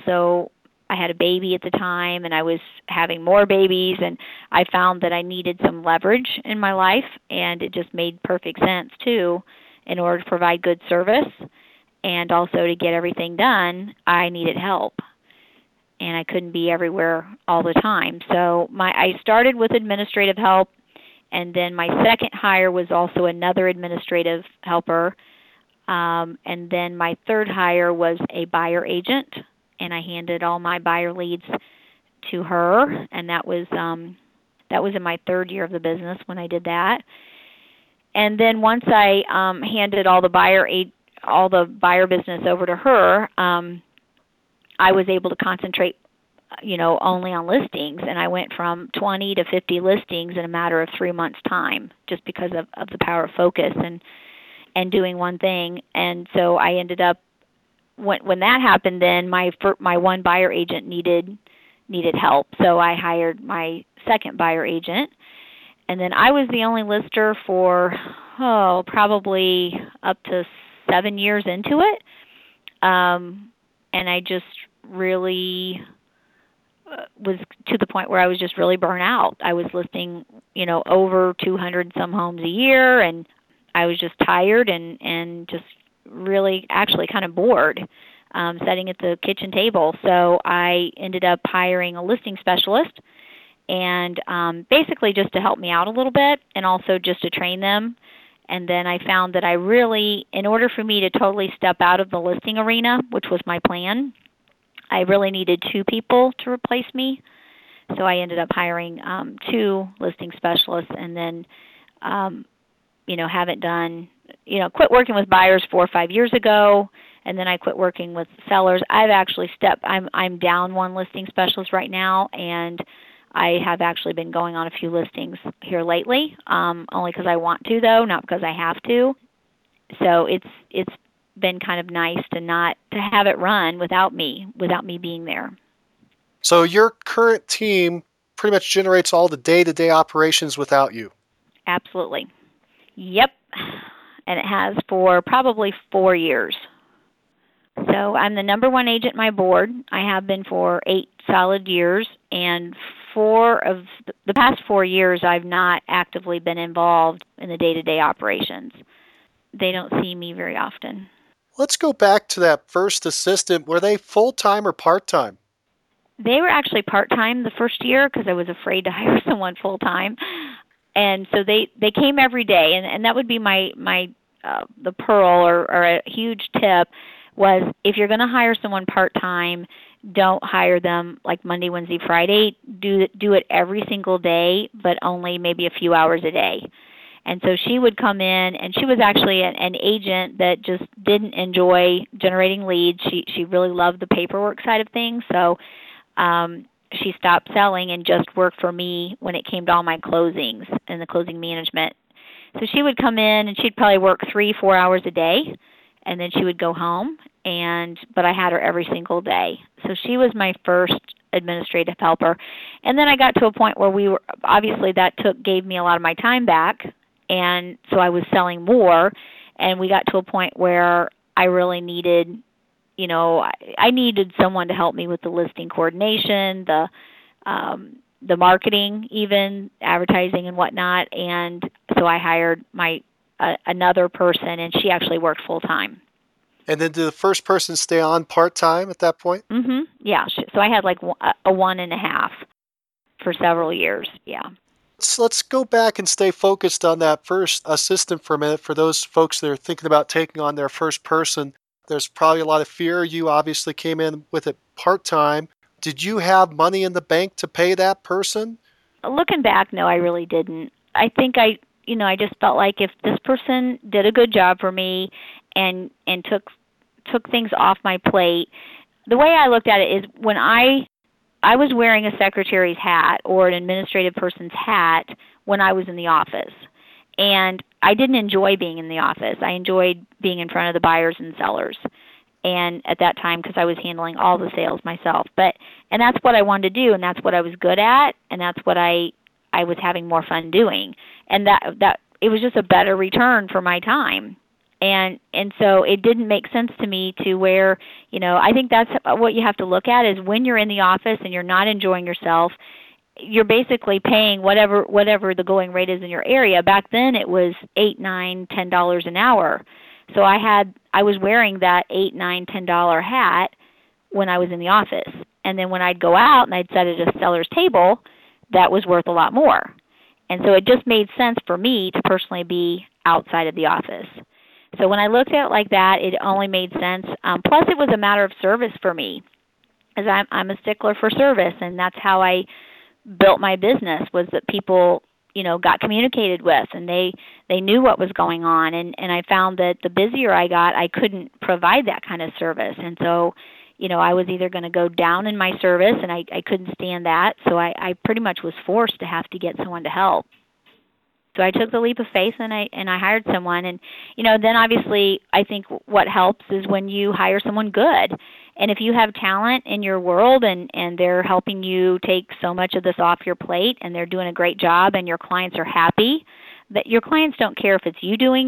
S3: I had a baby at the time, and I was having more babies, and I found that I needed some leverage in my life, and it just made perfect sense, too. In order to provide good service and also to get everything done, I needed help. And I couldn't be everywhere all the time. So I started with administrative help, and then my second hire was also another administrative helper. And then my third hire was a buyer agent, and I handed all my buyer leads to her, and that was in my third year of the business when I did that. And then once I handed all the buyer business over to her, I was able to concentrate, only on listings, and I went from 20 to 50 listings in a matter of 3 months' time, just because of the power of focus and doing one thing. And so I ended up, when that happened, then my one buyer agent needed help, so I hired my second buyer agent, and then I was the only lister for probably up to 7 years into it. And I just really was to the point where I was just really burnt out. I was listing, over 200 some homes a year, and I was just tired and just really actually kind of bored sitting at the kitchen table. So I ended up hiring a listing specialist, and basically just to help me out a little bit and also just to train them. And then I found that I really, in order for me to totally step out of the listing arena, which was my plan, I really needed 2 people to replace me. So I ended up hiring 2 listing specialists, and then, haven't done, quit working with buyers 4 or 5 years ago, and then I quit working with sellers. I've actually I'm down 1 listing specialist right now, and I have actually been going on a few listings here lately, only because I want to, though, not because I have to. So it's been kind of nice to have it run without me being there.
S2: So your current team pretty much generates all the day-to-day operations without you?
S3: Absolutely. Yep. And it has for probably 4 years. So I'm the number 1 agent in my board. I have been for 8 solid years, and 4 of the past 4 years I've not actively been involved in the day-to-day operations. They don't see me very often.
S2: Let's go back to that first assistant. Were they full-time or part-time?
S3: They were actually part-time the first year because I was afraid to hire someone full-time. And so they came every day, and that would be my the pearl or a huge tip was if you're going to hire someone part-time, don't hire them like Monday, Wednesday, Friday. Do it every single day, but only maybe a few hours a day. And so she would come in, and she was actually an agent that just didn't enjoy generating leads. She really loved the paperwork side of things, so she stopped selling and just worked for me when it came to all my closings and the closing management. So she would come in, and she'd probably work 3-4 hours a day, and then she would go home. But I had her every single day. So she was my first administrative helper. And then I got to a point where gave me a lot of my time back. And so I was selling more, and we got to a point where I really needed, I needed someone to help me with the listing coordination, the marketing, even advertising and whatnot. And so I hired another person, and she actually worked full time.
S2: And then did the first person stay on part-time at that point?
S3: Mm-hmm. Yeah. So I had like a 1.5 for several years. Yeah.
S2: So let's go back and stay focused on that first assistant for a minute. For those folks that are thinking about taking on their first person, there's probably a lot of fear. You obviously came in with it part-time. Did you have money in the bank to pay that person?
S3: Looking back, no, I really didn't. I think I just felt like if this person did a good job for me and took things off my plate, the way I looked at it is when I was wearing a secretary's hat or an administrative person's hat when I was in the office. And I didn't enjoy being in the office. I enjoyed being in front of the buyers and sellers. And at that time, because I was handling all the sales myself. And that's what I wanted to do, and that's what I was good at, and that's what I was having more fun doing. And that it was just a better return for my time. And so it didn't make sense to me to where, I think that's what you have to look at is when you're in the office and you're not enjoying yourself, you're basically paying whatever the going rate is in your area. Back then it was $8, $9, $10 an hour. So I was wearing that $8, $9, $10 hat when I was in the office. And then when I'd go out and I'd sit at a seller's table, that was worth a lot more. And so it just made sense for me to personally be outside of the office. So when I looked at it like that, it only made sense. Plus, it was a matter of service for me, as I'm a stickler for service, and that's how I built my business. Was that people, got communicated with, and they knew what was going on. And I found that the busier I got, I couldn't provide that kind of service, and so I was either going to go down in my service, and I couldn't stand that. So I pretty much was forced to have to get someone to help. So I took the leap of faith and I hired someone. And, then obviously I think what helps is when you hire someone good. And if you have talent in your world and they're helping you take so much of this off your plate and they're doing a great job and your clients are happy, that your clients don't care if it's you doing it.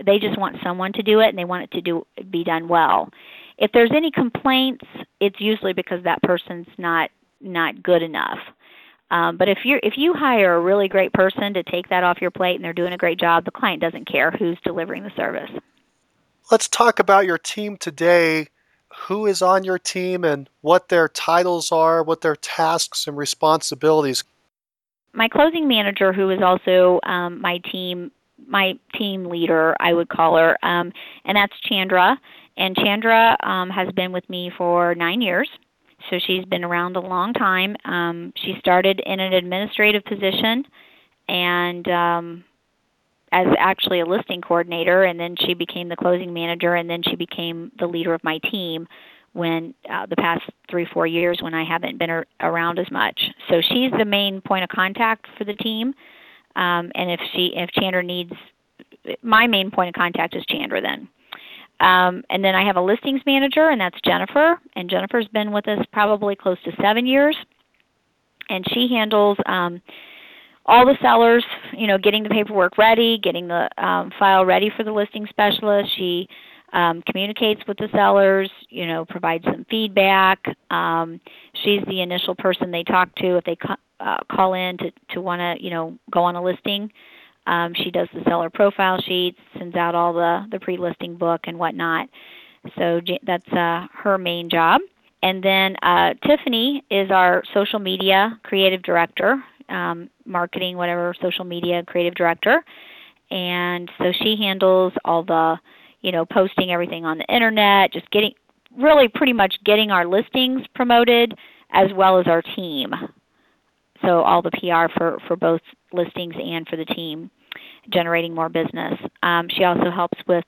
S3: They just want someone to do it, and they want it to be done well. If there's any complaints, it's usually because that person's not good enough. But if you hire a really great person to take that off your plate and they're doing a great job, the client doesn't care who's delivering the service.
S2: Let's talk about your team today. Who is on your team and what their titles are, what their tasks and responsibilities?
S3: My closing manager, who is also my team leader, I would call her, and that's Chandra. And Chandra has been with me for 9 years, so she's been around a long time. She started in an administrative position and as actually a listing coordinator, and then she became the closing manager, and then she became the leader of my team when the past 3-4 years when I haven't been around as much. So she's the main point of contact for the team, and if Chandra needs, my main point of contact is Chandra then. And then I have a listings manager, and that's Jennifer, and Jennifer's been with us probably close to 7 years, and she handles all the sellers, getting the paperwork ready, getting the file ready for the listing specialist. She communicates with the sellers, provides some feedback. She's the initial person they talk to if they call in to want to, go on a listing. She does the seller profile sheets, sends out all the pre-listing book and whatnot. So that's her main job. And then Tiffany is our social media creative director, marketing, whatever, social media creative director. And so she handles all the, posting everything on the internet, just pretty much getting our listings promoted as well as our team. So all the PR for both listings and for the team, generating more business. She also helps with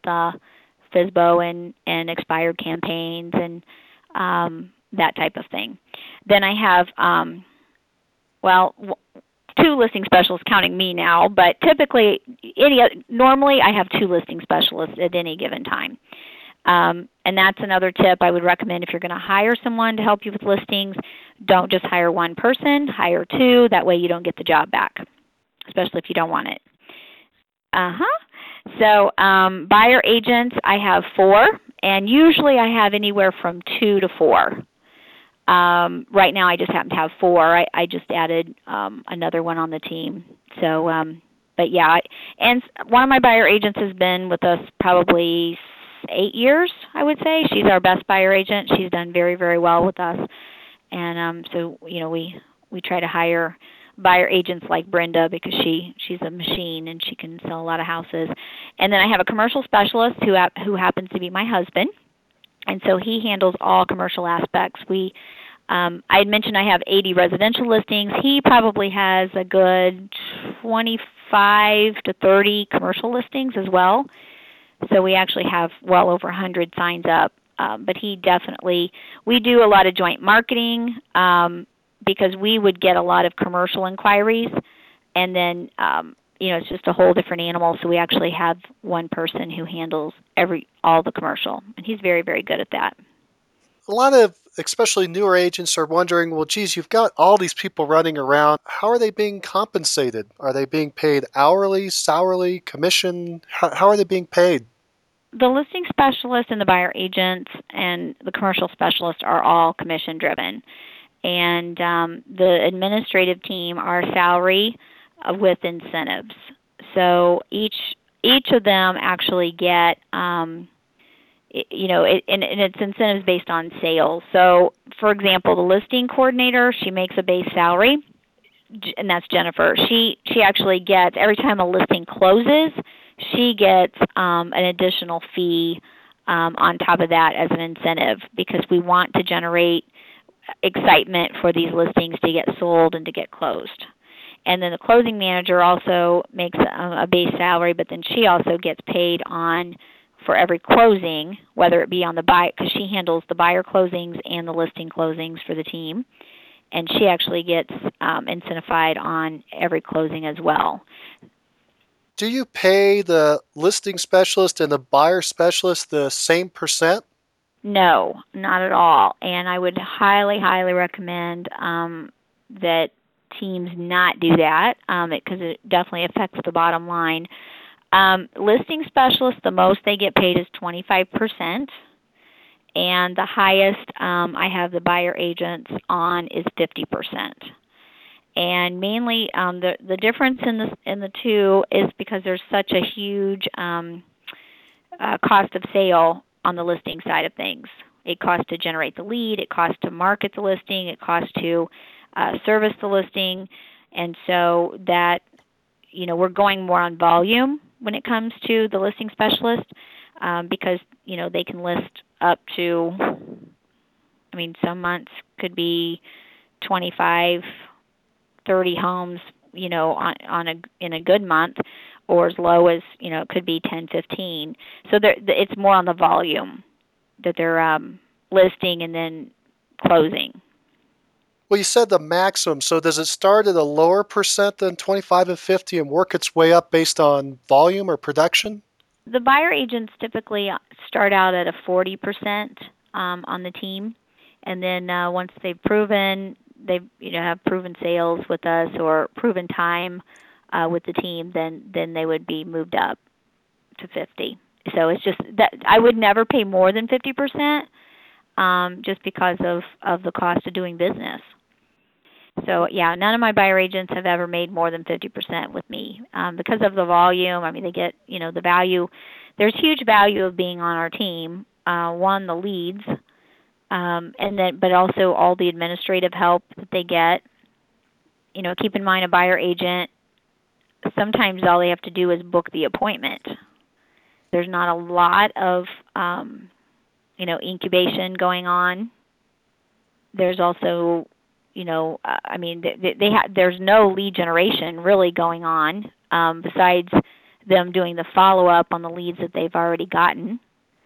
S3: FSBO and expired campaigns and that type of thing. Then I have, two listing specialists counting me now, but typically, normally I have 2 listing specialists at any given time. And that's another tip I would recommend if you're going to hire someone to help you with listings. Don't just hire one person, hire 2. That way you don't get the job back, especially if you don't want it. So buyer agents, I have 4, and usually I have anywhere from 2 to 4. Right now I just happen to have 4. I just added another one on the team. So, but yeah, and one of my buyer agents has been with us probably 8 years, I would say. She's our best buyer agent. She's done very, very well with us. And so, we try to hire buyer agents like Brenda because she's a machine and she can sell a lot of houses. And then I have a commercial specialist who happens to be my husband. And so he handles all commercial aspects. I had mentioned I have 80 residential listings. He probably has a good 25 to 30 commercial listings as well. So we actually have well over 100 signs up. But we do a lot of joint marketing because we would get a lot of commercial inquiries. And then, it's just a whole different animal. So we actually have one person who handles all the commercial. And he's very, very good at that.
S2: A lot of especially newer agents are wondering, well, geez, you've got all these people running around. How are they being compensated? Are they being paid hourly, salary, commission? How are they being paid?
S3: The listing specialist and the buyer agents and the commercial specialist are all commission driven. And the administrative team are salary with incentives. So each of them actually get, and it's incentives based on sales. So, for example, the listing coordinator, she makes a base salary, and that's Jennifer. She actually gets, every time a listing closes, she gets an additional fee on top of that as an incentive because we want to generate excitement for these listings to get sold and to get closed. And then the closing manager also makes a base salary, but then she also gets paid for every closing, whether it be on the buy, because she handles the buyer closings and the listing closings for the team. And she actually gets incentivized on every closing as well.
S2: Do you pay the listing specialist and the buyer specialist the same percent?
S3: No, not at all. And I would highly, highly recommend that teams not do that because it definitely affects the bottom line. Listing specialists, the most they get paid is 25%, and the highest I have the buyer agents on is 50%. And mainly, the difference in the two is because there's such a huge cost of sale on the listing side of things. It costs to generate the lead, it costs to market the listing, it costs to service the listing, and so that we're going more on volume when it comes to the listing specialist because they can list up to, some months could be 25, 30 homes, in a good month, or as low as it could be 10, 15. So it's more on the volume that they're listing and then closing.
S2: Well, you said the maximum. So does it start at a lower percent than 25 and 50 and work its way up based on volume or production?
S3: The buyer agents typically start out at a 40% on the team, and then once they've have proven sales with us or proven time with the team, then they would be moved up to 50. So it's just that I would never pay more than 50%, just because of the cost of doing business. So yeah, none of my buyer agents have ever made more than 50% with me because of the volume. They get the value. There's huge value of being on our team. One, the leads, but also all the administrative help that they get. Keep in mind a buyer agent, sometimes all they have to do is book the appointment. There's not a lot of incubation going on. There's also there's no lead generation really going on besides them doing the follow-up on the leads that they've already gotten.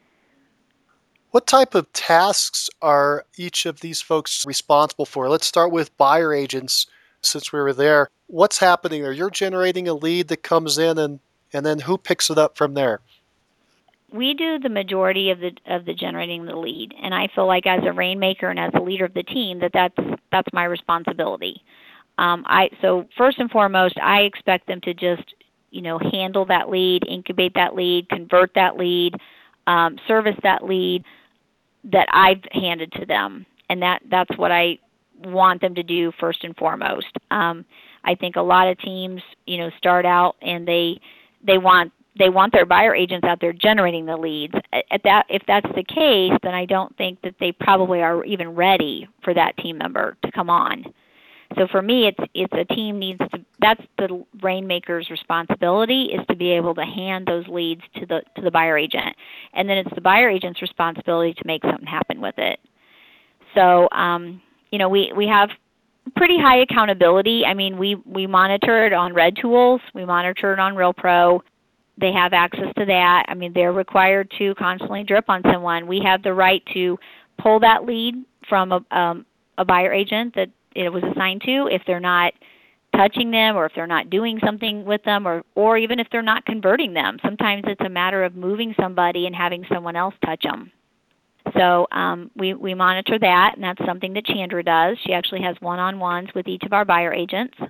S2: What type of tasks are each of these folks responsible for? Let's start with buyer agents, since we were there. What's happening there? You're generating a lead that comes in, and then who picks it up from there?
S3: We do the majority of the generating the lead, and I feel like as a rainmaker and as a leader of the team that's my responsibility. So first and foremost, I expect them to just handle that lead, incubate that lead, convert that lead, service that lead that I've handed to them, and that's what I want them to do first and foremost. I think a lot of teams start out and they want their buyer agents out there generating the leads. If that's the case, then I don't think that they probably are even ready for that team member to come on. So for me, it's a team needs to. That's the rainmaker's responsibility, is to be able to hand those leads to the buyer agent, and then it's the buyer agent's responsibility to make something happen with it. So we have pretty high accountability. We monitor it on Red Tools. We monitor it on RealPro. They have access to that. They're required to constantly drip on someone. We have the right to pull that lead from a buyer agent that it was assigned to if they're not touching them, or if they're not doing something with them, or even if they're not converting them. Sometimes it's a matter of moving somebody and having someone else touch them. So we monitor that, and that's something that Chandra does. She actually has one-on-ones with each of our buyer agents,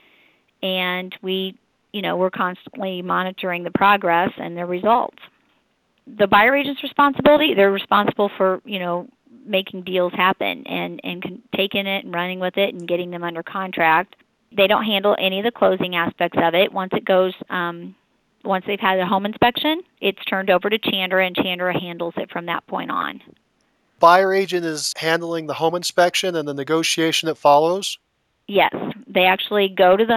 S3: and we're constantly monitoring the progress and the results. The buyer agent's responsibility, they're responsible for, making deals happen and taking it and running with it and getting them under contract. They don't handle any of the closing aspects of it. Once they've had a home inspection, it's turned over to Chandra, and Chandra handles it from that point on.
S2: Buyer agent is handling the home inspection and the negotiation that follows?
S3: Yes. They actually go to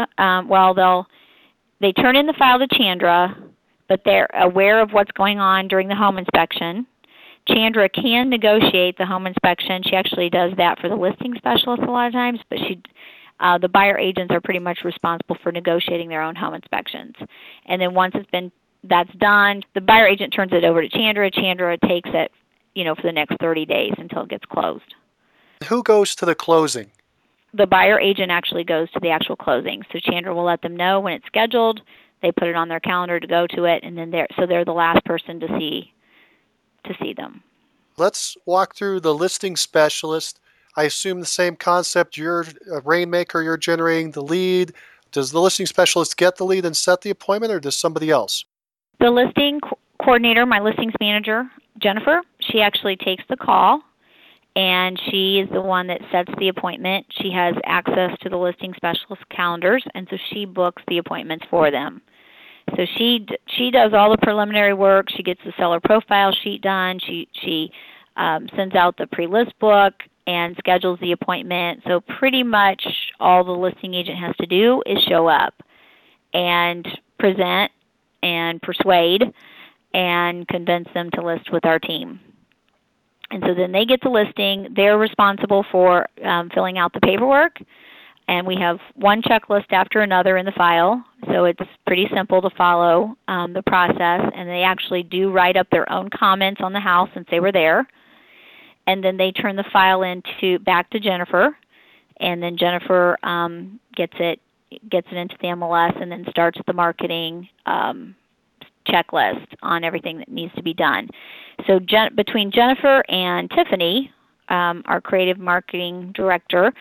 S3: they turn in the file to Chandra, but they're aware of what's going on during the home inspection. Chandra can negotiate the home inspection. She actually does that for the listing specialist a lot of times, but the buyer agents are pretty much responsible for negotiating their own home inspections. And then once that's done, the buyer agent turns it over to Chandra. Chandra takes it, for the next 30 days until it gets closed.
S2: Who goes to the closing?
S3: The buyer agent actually goes to the actual closing. So Chandra will let them know when it's scheduled. They put it on their calendar to go to it, and then they're the last person to see them.
S2: Let's walk through the listing specialist. I assume the same concept. You're a rainmaker, you're generating the lead. Does the listing specialist get the lead and set the appointment, or does somebody else?
S3: The listing coordinator, my listings manager, Jennifer, she actually takes the call, and she is the one that sets the appointment. She has access to the listing specialist calendars, and so she books the appointments for them. So she does all the preliminary work. She gets the seller profile sheet done. She sends out the pre-list book and schedules the appointment. So pretty much all the listing agent has to do is show up and present and persuade and convince them to list with our team. And so then they get the listing. They're responsible for filling out the paperwork. And we have one checklist after another in the file, so it's pretty simple to follow the process. And they actually do write up their own comments on the house since they were there. And then they turn the file back to Jennifer, and then Jennifer gets it into the MLS and then starts the marketing checklist on everything that needs to be done. So between Jennifer and Tiffany, our creative marketing director,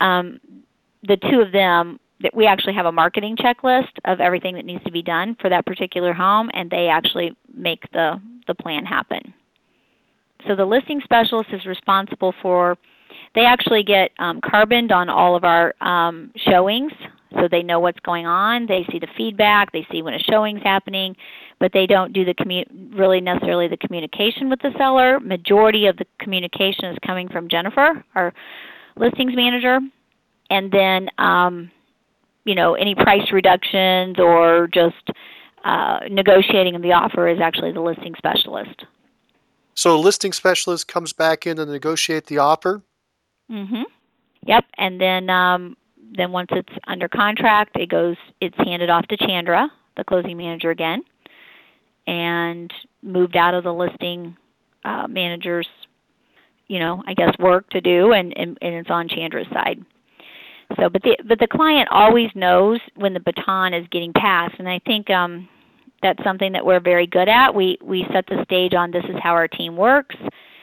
S3: the two of them, that we actually have a marketing checklist of everything that needs to be done for that particular home, and they actually make the plan happen. So the listing specialist is responsible for, they actually get carboned on all of our showings, so they know what's going on. They see the feedback. They see when a showing's happening, but they don't do really necessarily the communication with the seller. Majority of the communication is coming from Jennifer, our listings manager. And then, any price reductions or just negotiating of the offer is actually the listing specialist.
S2: So a listing specialist comes back in to negotiate the offer?
S3: Mm-hmm. Yep. And then once it's under contract, it's handed off to Chandra, the closing manager again, and moved out of the listing manager's, work to do, and it's on Chandra's side. So, but the client always knows when the baton is getting passed, and I think that's something that we're very good at. We set the stage on this is how our team works.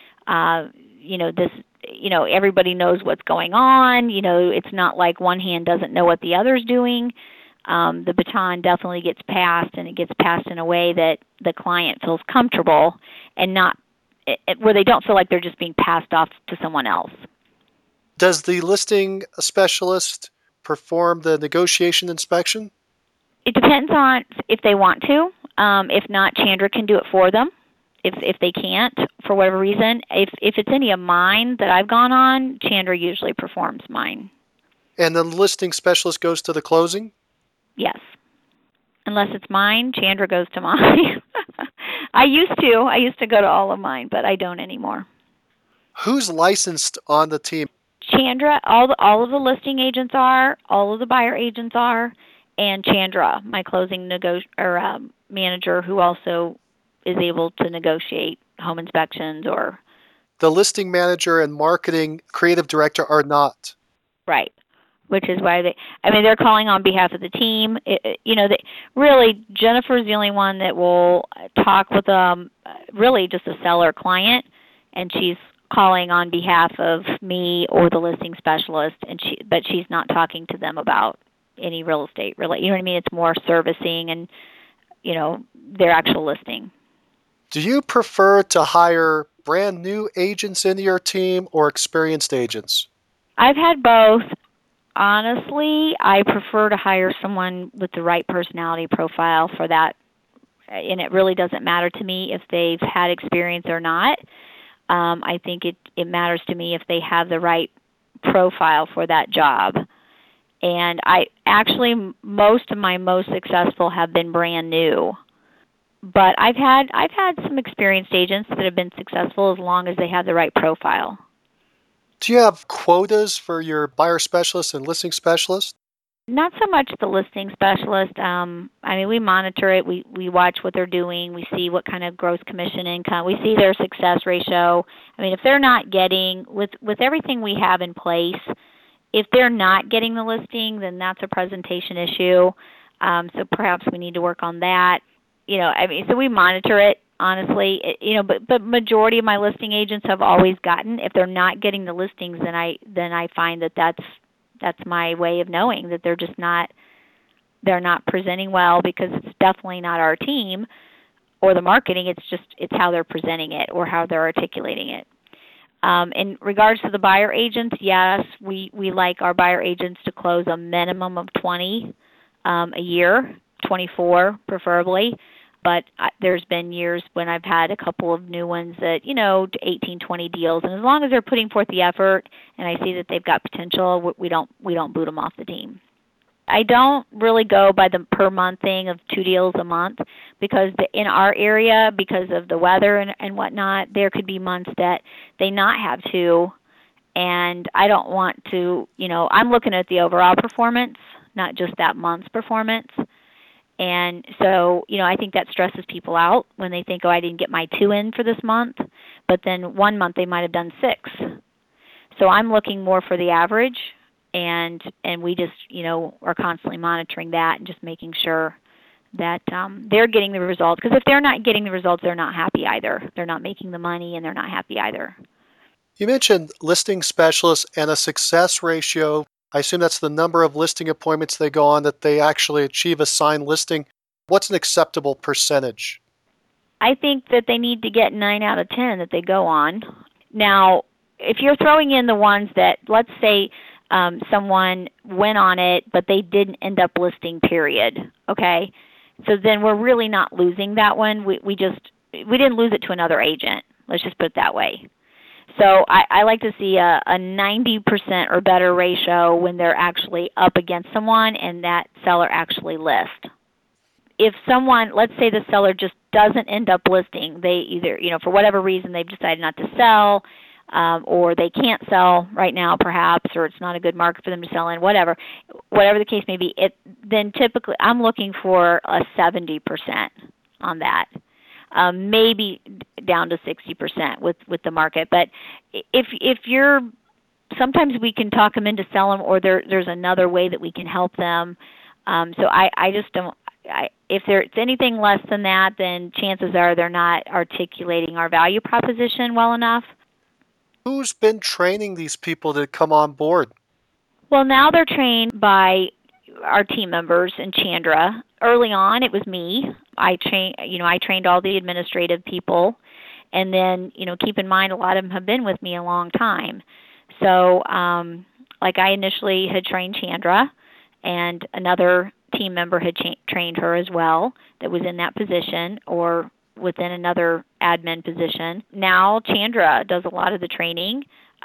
S3: Everybody knows what's going on. It's not like one hand doesn't know what the other's doing. The baton definitely gets passed, and it gets passed in a way that the client feels comfortable and not where they don't feel like they're just being passed off to someone else.
S2: Does the listing specialist perform the negotiation inspection?
S3: It depends on if they want to. If not, Chandra can do it for them. If they can't, for whatever reason. If it's any of mine that I've gone on, Chandra usually performs mine.
S2: And the listing specialist goes to the closing?
S3: Yes. Unless it's mine, Chandra goes to mine. I used to go to all of mine, but I don't anymore.
S2: Who's licensed on the team?
S3: Chandra, all of the listing agents are, all of the buyer agents are, and Chandra, my closing manager, who also is able to negotiate home inspections or.
S2: The listing manager and marketing creative director are not.
S3: Right, which is why they're calling on behalf of the team. Really, Jennifer's the only one that will talk with really just a seller client, and she's calling on behalf of me or the listing specialist, but she's not talking to them about any real estate. Really, you know what I mean? It's more servicing and their actual listing.
S2: Do you prefer to hire brand new agents into your team or experienced agents?
S3: I've had both. Honestly, I prefer to hire someone with the right personality profile for that, and it really doesn't matter to me if they've had experience or not. I think it matters to me if they have the right profile for that job. And most of my most successful have been brand new. But I've had some experienced agents that have been successful as long as they have the right profile.
S2: Do you have quotas for your buyer specialist and listing specialist?
S3: Not so much the listing specialist. We monitor it. We watch what they're doing. We see what kind of gross commission income. We see their success ratio. If they're not getting, with everything we have in place, if they're not getting the listing, then that's a presentation issue. So perhaps we need to work on that. So we monitor it, honestly. But majority of my listing agents have always gotten, if they're not getting the listings, then I find that's my way of knowing that they're not presenting well, because it's definitely not our team. or the marketing. It's how they're presenting it or how they're articulating it. In regards to the buyer agents, yes, we like our buyer agents to close a minimum of 20 a year, 24 preferably. But there's been years when I've had a couple of new ones that, 18, 20 deals. And as long as they're putting forth the effort and I see that they've got potential, we don't boot them off the team. I don't really go by the per month thing of 2 deals a month because in our area, because of the weather and whatnot, there could be months that they not have 2. And I don't want to, I'm looking at the overall performance, not just that month's performance. And so, I think that stresses people out when they think, oh, I didn't get my 2 in for this month, but then one month they might have done 6. So I'm looking more for the average, and we just, are constantly monitoring that and just making sure that they're getting the results. Because if they're not getting the results, they're not happy either. They're not making the money, and they're not happy either.
S2: You mentioned listing specialists and a success ratio. I assume that's the number of listing appointments they go on that they actually achieve a signed listing. What's an acceptable percentage?
S3: I think that they need to get 9 out of 10 that they go on. Now, if you're throwing in the ones that, let's say, someone went on it, but they didn't end up listing, period, okay? So then we're really not losing that one. We didn't lose it to another agent. Let's just put it that way. So I like to see a 90% or better ratio when they're actually up against someone and that seller actually lists. If someone, let's say the seller just doesn't end up listing, they either, for whatever reason they've decided not to sell, or they can't sell right now perhaps, or it's not a good market for them to sell in, whatever the case may be, then typically I'm looking for a 70% on that. Maybe down to 60% with the market. But if you're, sometimes we can talk them into sell them, or there's another way that we can help them. So I just don't. If it's anything less than that, then chances are they're not articulating our value proposition well enough.
S2: Who's been training these people to come on board?
S3: Well, now they're trained by our team members in Chandra. Early on, it was me. I trained all the administrative people, and then, keep in mind, a lot of them have been with me a long time. So, like I initially had trained Chandra, and another team member had trained her as well that was in that position or within another admin position. Now Chandra does a lot of the training.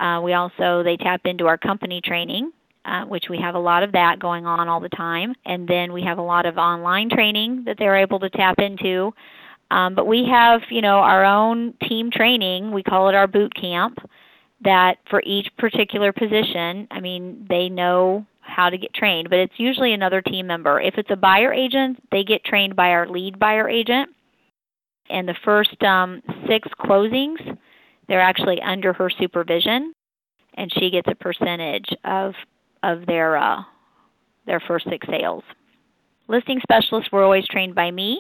S3: They tap into our company training, which we have a lot of that going on all the time. And then we have a lot of online training that they're able to tap into. But we have, our own team training. We call it our boot camp, that for each particular position, they know how to get trained, but it's usually another team member. If it's a buyer agent, they get trained by our lead buyer agent. And the first 6 closings, they're actually under her supervision, and she gets a percentage of their first 6 sales. Listing specialists were always trained by me,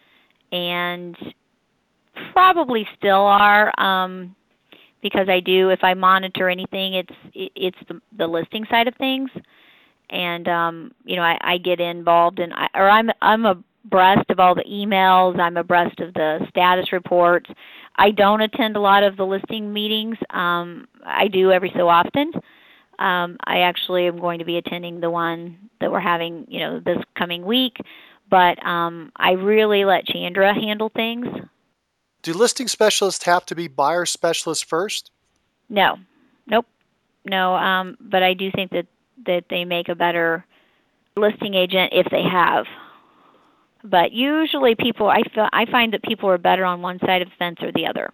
S3: and probably still are, because if I monitor anything, it's the listing side of things. And I get involved I'm abreast of all the emails. I'm abreast of the status reports. I don't attend a lot of the listing meetings. I do every so often. I actually am going to be attending the one that we're having, this coming week. But I really let Chandra handle things.
S2: Do listing specialists have to be buyer specialists first?
S3: No. Nope. No. But I do think that they make a better listing agent if they have. But usually I find that people are better on one side of the fence or the other.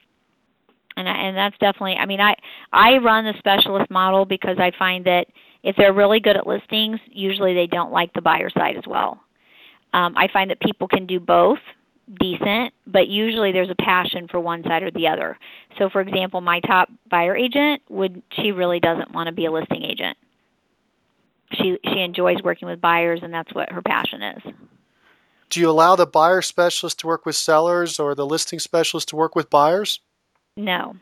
S3: And that's definitely, I run the specialist model because I find that if they're really good at listings, usually they don't like the buyer side as well. I find that people can do both decent, but usually there's a passion for one side or the other. So, for example, my top buyer agent, she really doesn't want to be a listing agent. She enjoys working with buyers, and that's what her passion is.
S2: Do you allow the buyer specialist to work with sellers or the listing specialist to work with buyers?
S3: No.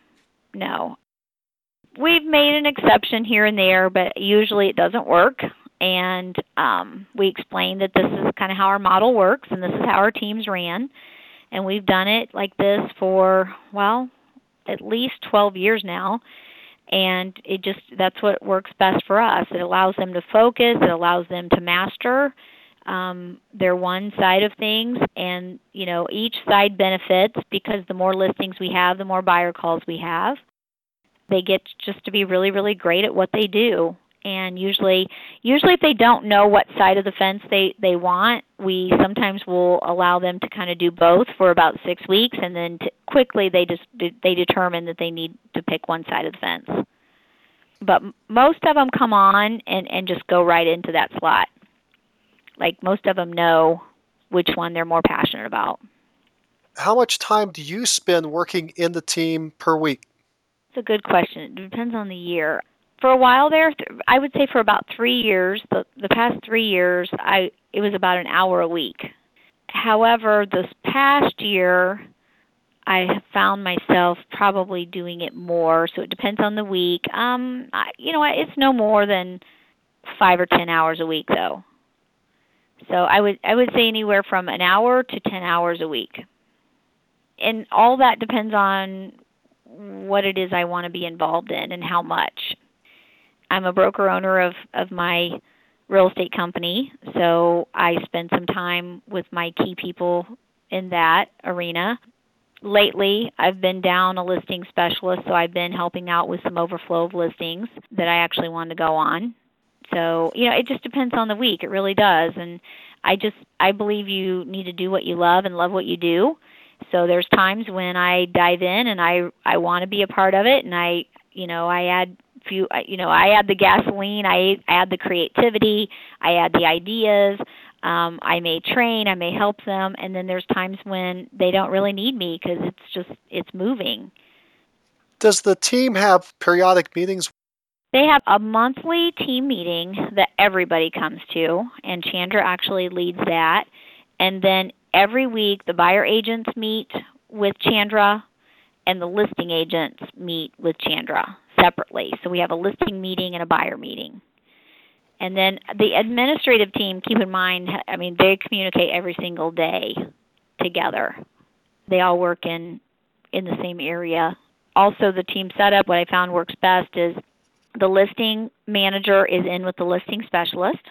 S3: We've made an exception here and there, but usually it doesn't work. And we explain that this is kind of how our model works, and this is how our teams ran. And we've done it like this for, well, at least 12 years now. And that's what works best for us. It allows them to focus. It allows them to master their one side of things. And, each side benefits because the more listings we have, the more buyer calls we have. They get just to be really, really great at what they do. And usually if they don't know what side of the fence they want, we sometimes will allow them to kind of do both for about 6 weeks, and then quickly they determine that they need to pick one side of the fence. But most of them come on and just go right into that slot. Like, most of them know which one they're more passionate about.
S2: How much time do you spend working in the team per week?
S3: It's a good question. It depends on the year. For a while there, I would say for about 3 years, the past 3 years, it was about an hour a week. However, this past year, I have found myself probably doing it more, so it depends on the week. It's no more than 5 or 10 hours a week, though. So I would say anywhere from an hour to 10 hours a week. And all that depends on what it is I want to be involved in and how much. I'm a broker owner of my real estate company, so I spend some time with my key people in that arena. Lately, I've been down a listing specialist, so I've been helping out with some overflow of listings that I actually wanted to go on. So, it just depends on the week. It really does. And I believe you need to do what you love and love what you do. So there's times when I dive in and I want to be a part of it, and I add the gasoline, I add the creativity, I add the ideas. I may train, I may help them, and then there's times when they don't really need me because it's moving.
S2: Does the team have periodic meetings?
S3: They have a monthly team meeting that everybody comes to, and Chandra actually leads that. And then every week the buyer agents meet with Chandra and the listing agents meet with Chandra separately. So we have a listing meeting and a buyer meeting. And then the administrative team, keep in mind, they communicate every single day together. They all work in the same area. Also, the team setup, what I found works best is the listing manager is in with the listing specialist,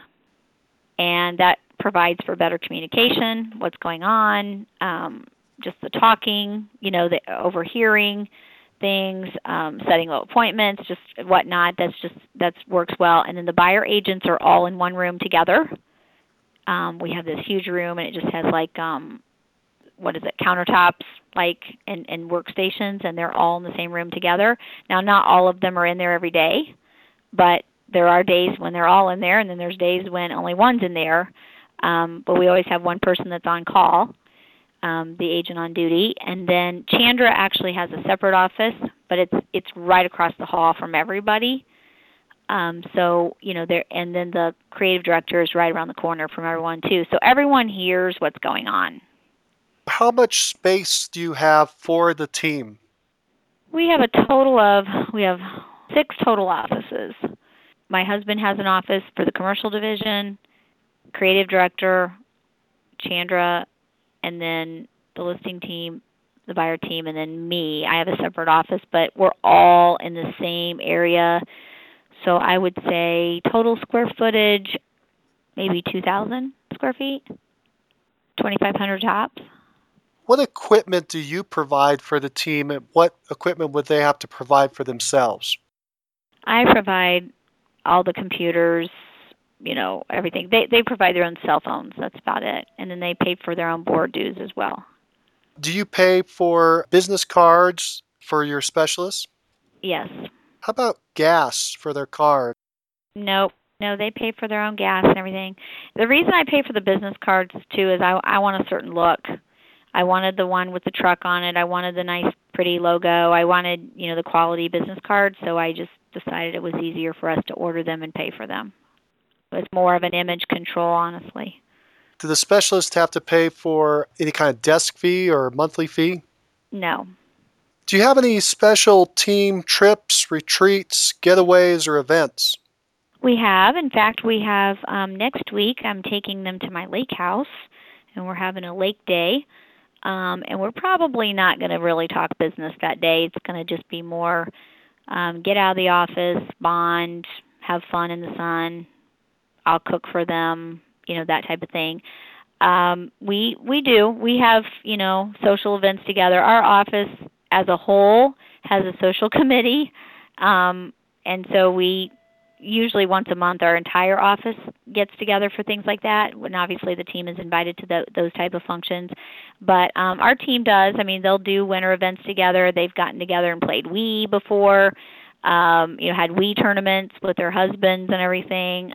S3: and that provides for better communication, what's going on, just the talking, the overhearing things, setting up appointments, just whatnot. That works well. And then the buyer agents are all in one room together. We have this huge room, and it just has countertops, and workstations, and they're all in the same room together. Now, not all of them are in there every day, but there are days when they're all in there, and then there's days when only one's in there. But we always have one person that's on call, the agent on duty. And then Chandra actually has a separate office, but it's right across the hall from everybody. And then the creative director is right around the corner from everyone too. So everyone hears what's going on.
S2: How much space do you have for the team?
S3: We have 6 total offices. My husband has an office for the commercial division, creative director, Chandra, and then the listing team, the buyer team, and then me. I have a separate office, but we're all in the same area. So I would say total square footage, maybe 2,000 square feet, 2,500 tops.
S2: What equipment do you provide for the team, and what equipment would they have to provide for themselves?
S3: I provide all the computers, everything. They provide their own cell phones. That's about it. And then they pay for their own board dues as well.
S2: Do you pay for business cards for your specialists?
S3: Yes.
S2: How about gas for their card?
S3: Nope. No, they pay for their own gas and everything. The reason I pay for the business cards, too, is I want a certain look. I wanted the one with the truck on it. I wanted the nice, pretty logo. I wanted, the quality business cards, so I just decided it was easier for us to order them and pay for them. It was more of an image control, honestly.
S2: Do the specialists have to pay for any kind of desk fee or monthly fee?
S3: No.
S2: Do you have any special team trips, retreats, getaways, or events?
S3: We have. In fact, we have next week I'm taking them to my lake house, and we're having a lake day. And we're probably not going to really talk business that day. It's going to just be more get out of the office, bond, have fun in the sun. I'll cook for them, that type of thing. We have, social events together. Our office as a whole has a social committee. And so we usually once a month our entire office gets together for things like that. And obviously the team is invited to those type of functions. But our team does. I mean, they'll do winter events together. They've gotten together and played Wii before, had Wii tournaments with their husbands and everything.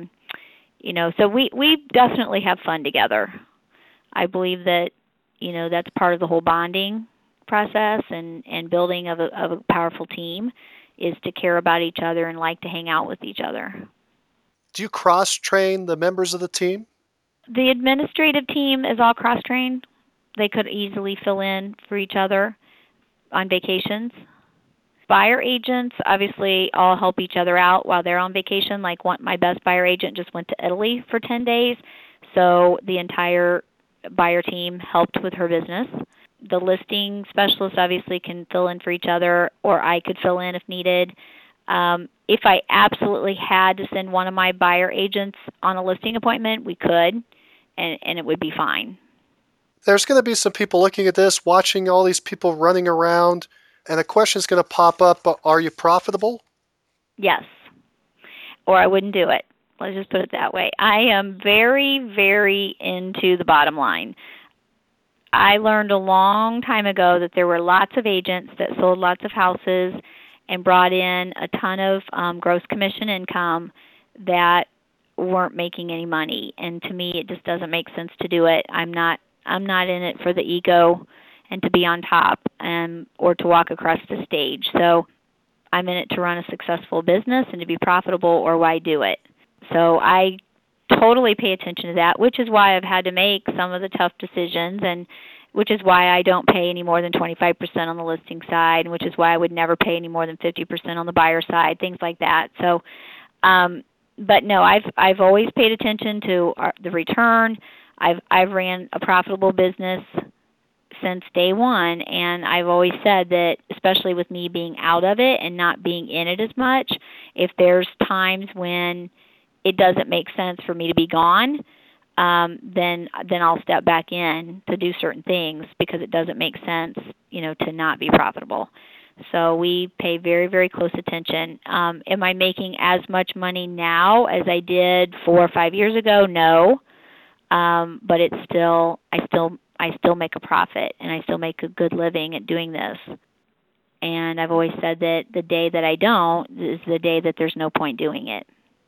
S3: So we definitely have fun together. I believe that, that's part of the whole bonding process and building of a powerful team is to care about each other and like to hang out with each other.
S2: Do you cross-train the members of the team?
S3: The administrative team is all cross-trained. They could easily fill in for each other on vacations. Buyer agents obviously all help each other out while they're on vacation. Like my best buyer agent just went to Italy for 10 days, so the entire buyer team helped with her business. The listing specialist obviously can fill in for each other, or I could fill in if needed. If I absolutely had to send one of my buyer agents on a listing appointment, we could, and it would be fine.
S2: There's going to be some people looking at this, watching all these people running around, and a question is going to pop up, are you profitable?
S3: Yes, or I wouldn't do it. Let's just put it that way. I am very, very into the bottom line. I learned a long time ago that there were lots of agents that sold lots of houses and brought in a ton of gross commission income that weren't making any money. And to me, it just doesn't make sense to do it. I'm not in it for the ego and to be on top or to walk across the stage. So I'm in it to run a successful business and to be profitable, or why do it? So I totally pay attention to that, which is why I've had to make some of the tough decisions, and which is why I don't pay any more than 25% on the listing side, and which is why I would never pay any more than 50% on the buyer side, things like that. So, but no, I've always paid attention to the return. I've ran a profitable business since day one, and I've always said that, especially with me being out of it and not being in it as much, if there's times when it doesn't make sense for me to be gone, then I'll step back in to do certain things because it doesn't make sense, to not be profitable. So we pay very, very close attention. Am I making as much money now as I did 4 or 5 years ago? No, but it's still I still make a profit, and I still make a good living at doing this. And I've always said that the day that I don't is the day that there's no point doing it.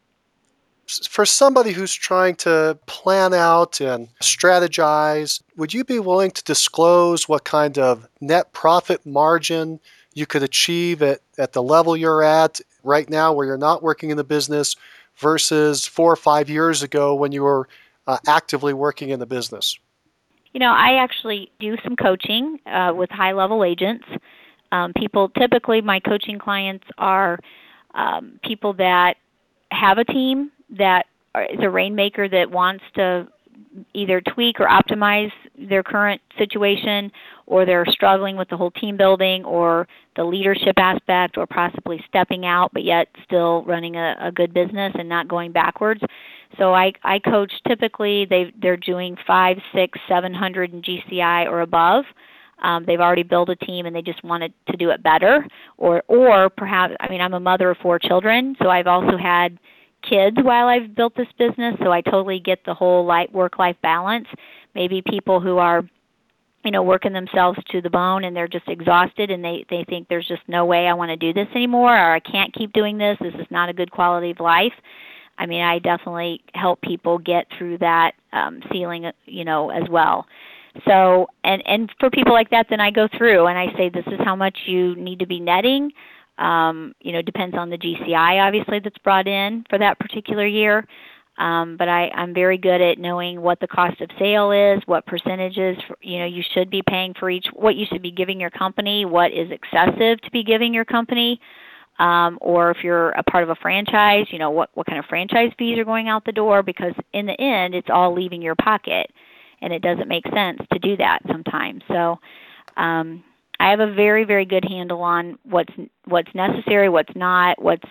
S2: For somebody who's trying to plan out and strategize, would you be willing to disclose what kind of net profit margin you could achieve at the level you're at right now where you're not working in the business versus 4 or 5 years ago when you were actively working in the business?
S3: I actually do some coaching with high-level agents. Typically my coaching clients are people that have a team that is a rainmaker that wants to either tweak or optimize their current situation, or they're struggling with the whole team building or the leadership aspect, or possibly stepping out but yet still running a good business and not going backwards. So I coach typically, they're doing 500, 600, 700 in GCI or above. They've already built a team and they just wanted to do it better. Or perhaps, I'm a mother of 4 children, so I've also had kids while I've built this business, so I totally get the whole work-life balance. Maybe people who are, working themselves to the bone and they're just exhausted and they think there's just no way I want to do this anymore, or I can't keep doing this. This is not a good quality of life. I definitely help people get through that ceiling, as well. So, and for people like that, then I go through and I say, this is how much you need to be netting. Depends on the GCI, obviously, that's brought in for that particular year. But I'm very good at knowing what the cost of sale is, what percentages, you should be paying for what you should be giving your company, what is excessive to be giving your company, or if you're a part of a franchise, what kind of franchise fees are going out the door, because in the end, it's all leaving your pocket. and it doesn't make sense to do that sometimes. So I have a very, very good handle on what's necessary, what's not, what's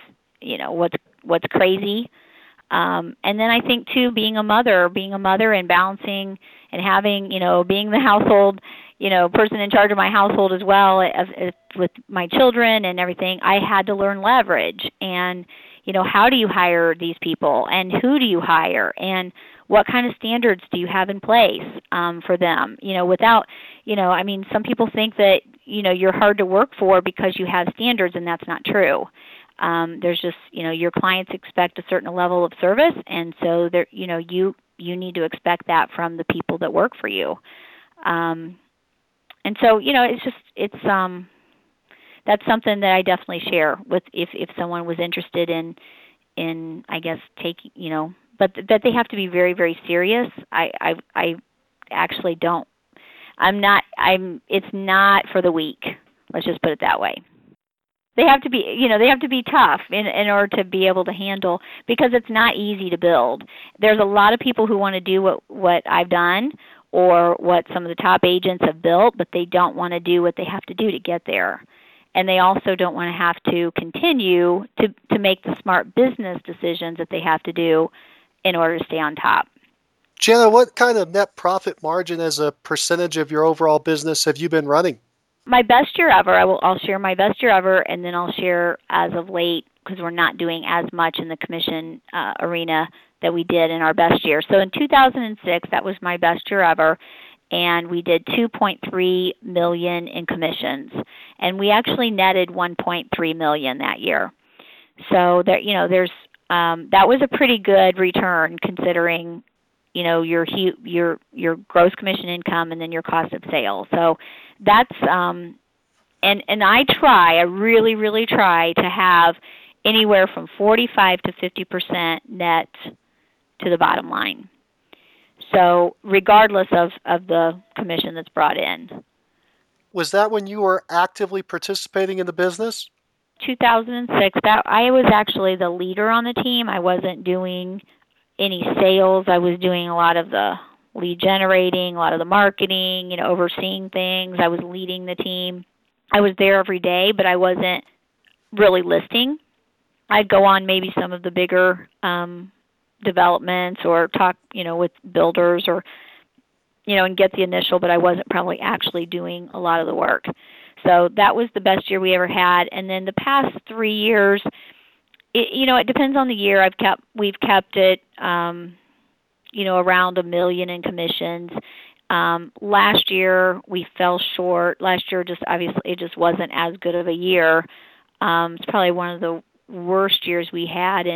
S3: crazy. And then I think too, being a mother and balancing and having, being the household, person in charge of my household as well with my children and everything, I had to learn leverage and, how do you hire these people and who do you hire and what kind of standards do you have in place for them? Without, some people think that, you're hard to work for because you have standards, and that's not true. There's just, your clients expect a certain level of service, and so there, you need to expect that from the people that work for you. And so, it's that's something that I definitely share with if someone was interested in I guess taking, but that they have to be very, very serious. I actually don't. It's not for the weak. Let's just put it that way. They have to be tough in order to be able to handle, because it's not easy to build. There's a lot of people who want to do what I've done or what some of the top agents have built, but they don't want to do what they have to do to get there. And they also don't want to have to continue to make the smart business decisions that they have to do in order to stay on top.
S2: Jana, what kind of net profit margin as a percentage of your overall business have you been running?
S3: My best year ever, I'll share my best year ever, and then I'll share as of late, because we're not doing as much in the commission arena that we did in our best year. So in 2006, that was my best year ever, and we did $2.3 million in commissions, and we actually netted $1.3 million that year. So there, there's that was a pretty good return considering, your gross commission income and then your cost of sales. So that's and I really, really try to have anywhere from 45 to 50% net to the bottom line. So regardless of the commission that's brought in.
S2: Was that when you were actively participating in the business?
S3: 2006, I was actually the leader on the team. I wasn't doing any sales. I was doing a lot of the lead generating, a lot of the marketing, overseeing things. I was leading the team. I was there every day, but I wasn't really listing. I'd go on maybe some of the bigger developments or talk, with builders or, and get the initial, but I wasn't probably actually doing a lot of the work. So that was the best year we ever had. And then the past 3 years, it depends on the year. We've kept it, around $1 million in commissions. Last year we fell short. Last year obviously it just wasn't as good of a year. It's probably one of the worst years we had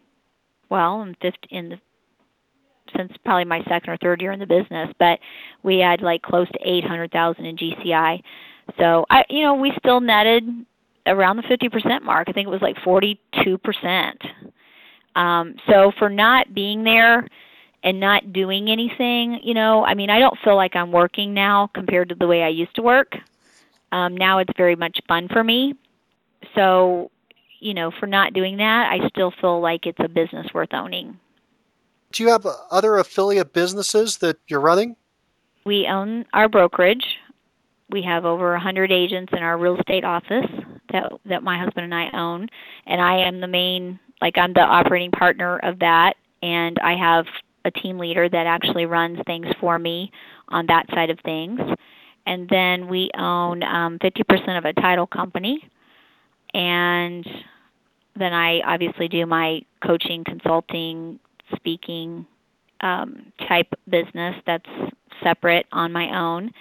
S3: since probably my second or third year in the business. But we had like close to $800,000 in GCI. So we still netted around the 50% mark. I think it was like 42%. So for not being there and not doing anything, I don't feel like I'm working now compared to the way I used to work. Now it's very much fun for me. So, for not doing that, I still feel like it's a business worth owning.
S2: Do you have other affiliate businesses that you're running? We
S3: own our brokerage. We have over 100 agents in our real estate office that my husband and I own. And I am I'm the operating partner of that. And I have a team leader that actually runs things for me on that side of things. And then we own 50% of a title company. And then I obviously do my coaching, consulting, speaking type business that's separate on my own.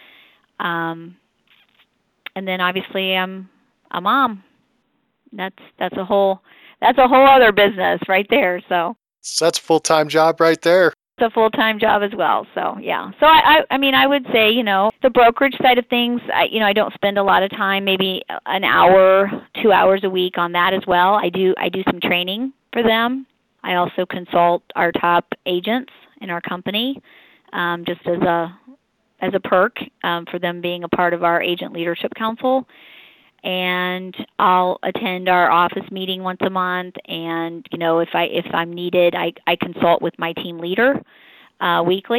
S3: And then obviously I'm a mom. That's a whole other business right there. So
S2: that's a full-time job right there.
S3: It's a full-time job as well. So yeah. So I would say, the brokerage side of things, I don't spend a lot of time, maybe an hour, 2 hours a week on that as well. I do some training for them. I also consult our top agents in our company, just as a perk for them being a part of our Agent Leadership Council. And I'll attend our office meeting once a month, and if I'm needed, I consult with my team leader weekly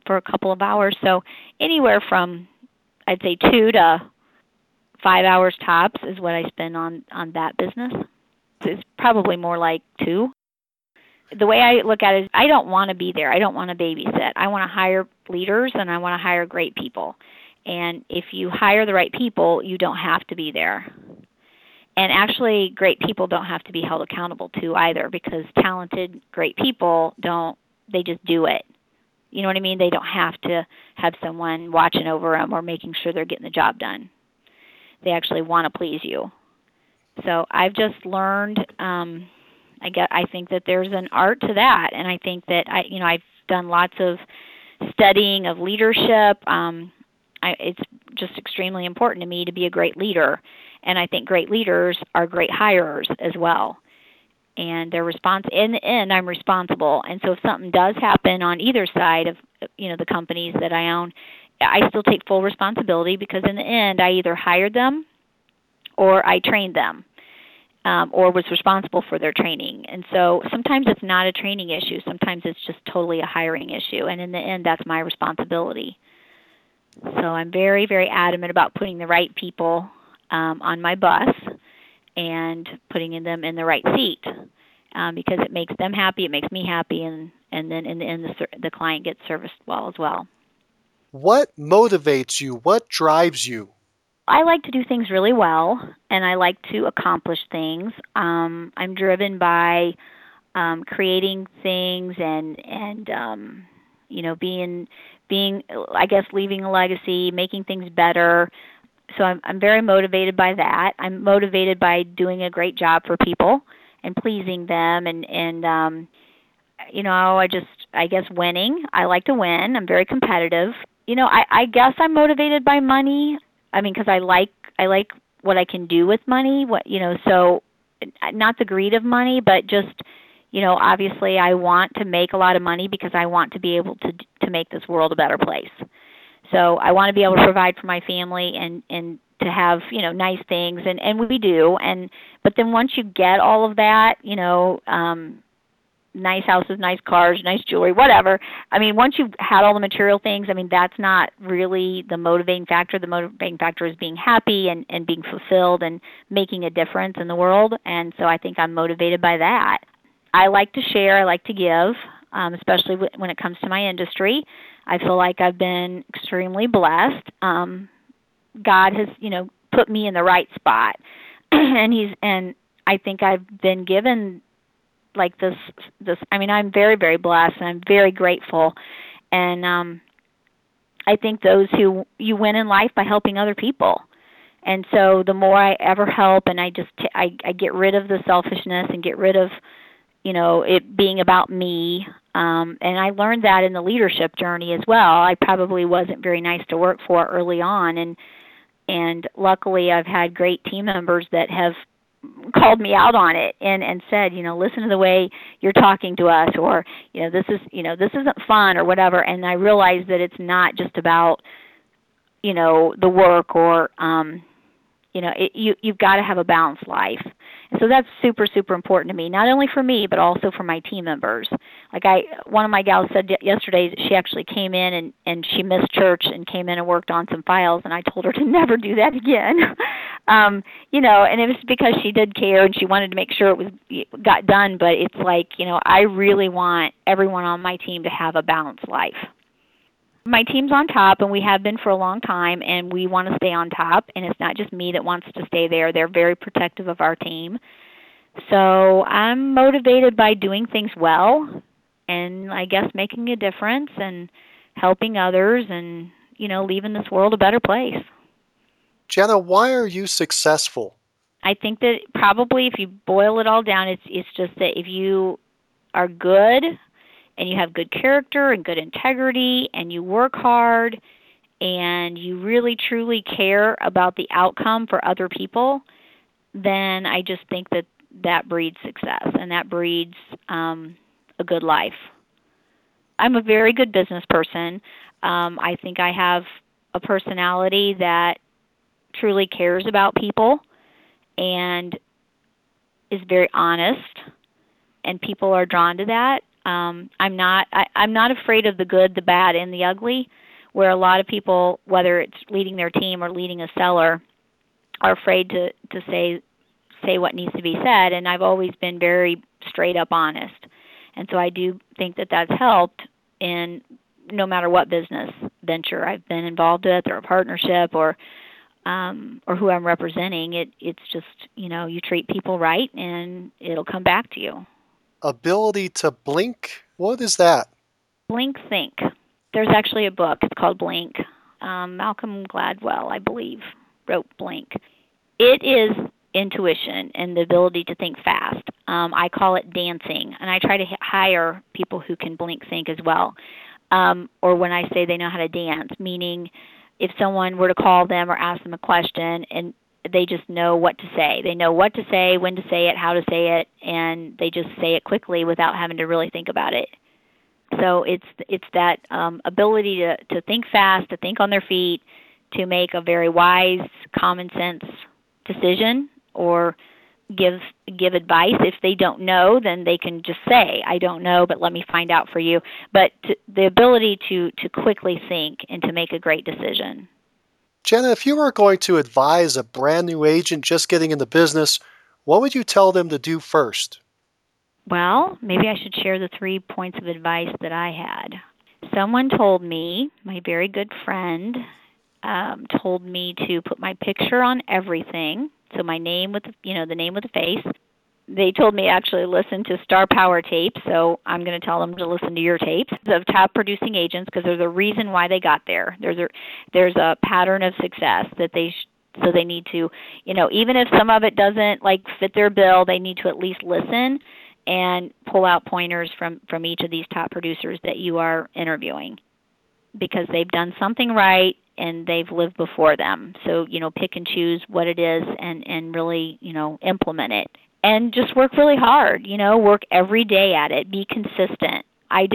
S3: for a couple of hours. So anywhere from, I'd say, 2 to 5 hours tops is what I spend on that business. It's probably more like 2. The way I look at it is I don't want to be there. I don't want to babysit. I want to hire leaders, and I want to hire great people. And if you hire the right people, you don't have to be there. And actually, great people don't have to be held accountable to either, because talented, great people they just do it. You know what I mean? They don't have to have someone watching over them or making sure they're getting the job done. They actually want to please you. So I've just learned, I think that there's an art to that, and I think that I've done lots of studying of leadership. It's just extremely important to me to be a great leader, and I think great leaders are great hirers as well. And they're in the end, I'm responsible. And so if something does happen on either side of the companies that I own, I still take full responsibility, because in the end, I either hired them or I trained them. Or was responsible for their training. And so sometimes it's not a training issue. Sometimes it's just totally a hiring issue. And in the end, that's my responsibility. So I'm very, very adamant about putting the right people on my bus and putting them in the right seat, because it makes them happy, it makes me happy, and then in the end, the client gets serviced well as well.
S2: What motivates you? What drives you?
S3: I like to do things really well, and I like to accomplish things. I'm driven by creating things and being I guess leaving a legacy, making things better. So I'm very motivated by that. I'm motivated by doing a great job for people and pleasing them, and I guess winning. I like to win. I'm very competitive. I guess I'm motivated by money. I mean, because I like what I can do with money. So not the greed of money, but just, obviously I want to make a lot of money because I want to be able to make this world a better place. So I want to be able to provide for my family and to have, nice things, and we do. But then once you get all of that, nice houses, nice cars, nice jewelry, whatever. I mean, once you've had all the material things, that's not really the motivating factor. The motivating factor is being happy and being fulfilled and making a difference in the world. And so I think I'm motivated by that. I like to share. I like to give, especially when it comes to my industry. I feel like I've been extremely blessed. God has, put me in the right spot, and I think I've been given like this, I'm very, very blessed, and I'm very grateful. And I think you win in life by helping other people. And so the more I ever help, and I get rid of the selfishness and get rid of, it being about me. And I learned that in the leadership journey as well. I probably wasn't very nice to work for early on, and luckily I've had great team members that have called me out on it and said, listen to the way you're talking to us, or, this isn't fun, or whatever. And I realized that it's not just about, the work, or, you've got to have a balanced life. And so that's super, super important to me, not only for me, but also for my team members. Like one of my gals said yesterday that she actually came in and she missed church and came in and worked on some files, and I told her to never do that again. And it was because she did care and she wanted to make sure it got done, but it's like, I really want everyone on my team to have a balanced life. My team's on top, and we have been for a long time, and we want to stay on top, and it's not just me that wants to stay there. They're very protective of our team. So I'm motivated by doing things well, and I guess making a difference and helping others, and, leaving this world a better place.
S2: Jenna, why are you successful?
S3: I think that probably if you boil it all down, it's just that if you are good and you have good character and good integrity and you work hard and you really truly care about the outcome for other people, then I just think that breeds success, and that breeds a good life. I'm a very good business person. I think I have a personality that truly cares about people and is very honest, and people are drawn to that. I'm not afraid of the good, the bad, and the ugly, where a lot of people, whether it's leading their team or leading a seller, are afraid to say what needs to be said, and I've always been very straight up honest. And so I do think that that's helped in no matter what business venture I've been involved with, or a partnership, or who I'm representing. It's just, you treat people right and it'll come back to you.
S2: Ability to blink? What is that?
S3: Blink Think. There's actually a book. It's called Blink. Malcolm Gladwell, I believe, wrote Blink. It is intuition and the ability to think fast. I call it dancing, and I try to hire people who can blink think as well. Or when I say they know how to dance, meaning if someone were to call them or ask them a question and they just know what to say. They know what to say, when to say it, how to say it, and they just say it quickly without having to really think about it. So it's that ability to think fast, to think on their feet, to make a very wise, common sense decision, or give advice. If they don't know, then they can just say, I don't know, but let me find out for you. But the ability to quickly think and to make a great decision.
S2: Jenna, if you were going to advise a brand new agent just getting in the business, what would you tell them to do first?
S3: Well, maybe I should share the 3 points of advice that I had. Someone told me, my very good friend, told me to put my picture on everything. So my name with the name with the face. They told me actually listen to Star Power tapes, so I'm going to tell them to listen to your tapes of top producing agents, because there's a reason why they got there. There's a pattern of success that so they need to, even if some of it doesn't fit their bill, they need to at least listen and pull out pointers from each of these top producers that you are interviewing, because they've done something right and they've lived before them. So, pick and choose what it is and really, implement it. And just work really hard, work every day at it. Be consistent. It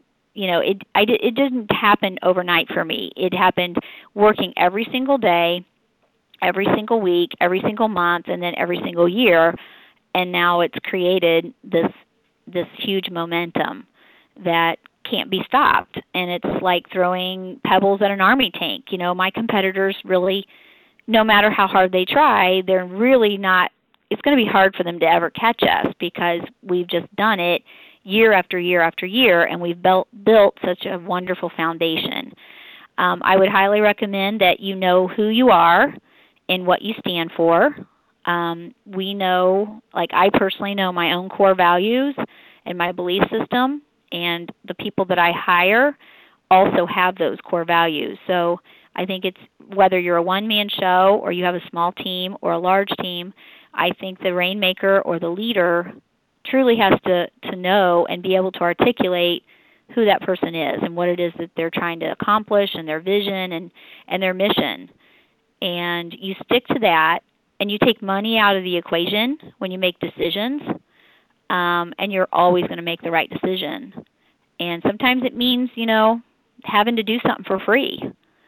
S3: didn't happen overnight for me. It happened working every single day, every single week, every single month, and then every single year. And now it's created this huge momentum that can't be stopped. And it's like throwing pebbles at an army tank. My competitors really, no matter how hard they try, they're really not. It's going to be hard for them to ever catch us, because we've just done it year after year after year, and we've built such a wonderful foundation. I would highly recommend that you know who you are and what you stand for. We know, I personally know my own core values and my belief system, and the people that I hire also have those core values. So I think it's whether you're a one-man show or you have a small team or a large team, I think the rainmaker or the leader truly has to know and be able to articulate who that person is and what it is that they're trying to accomplish, and their vision and their mission. And you stick to that, and you take money out of the equation when you make decisions, and you're always going to make the right decision. And sometimes it means, having to do something for free.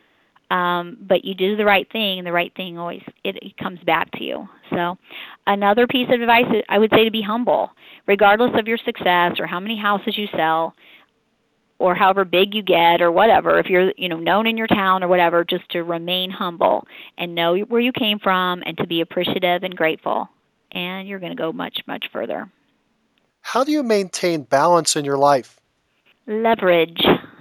S3: But you do the right thing, and the right thing always it comes back to you. So another piece of advice, I would say, to be humble, regardless of your success or how many houses you sell or however big you get or whatever. If you're known in your town or whatever, just to remain humble and know where you came from and to be appreciative and grateful, and you're going to go much, much further.
S2: How do you maintain balance in your life?
S3: Leverage.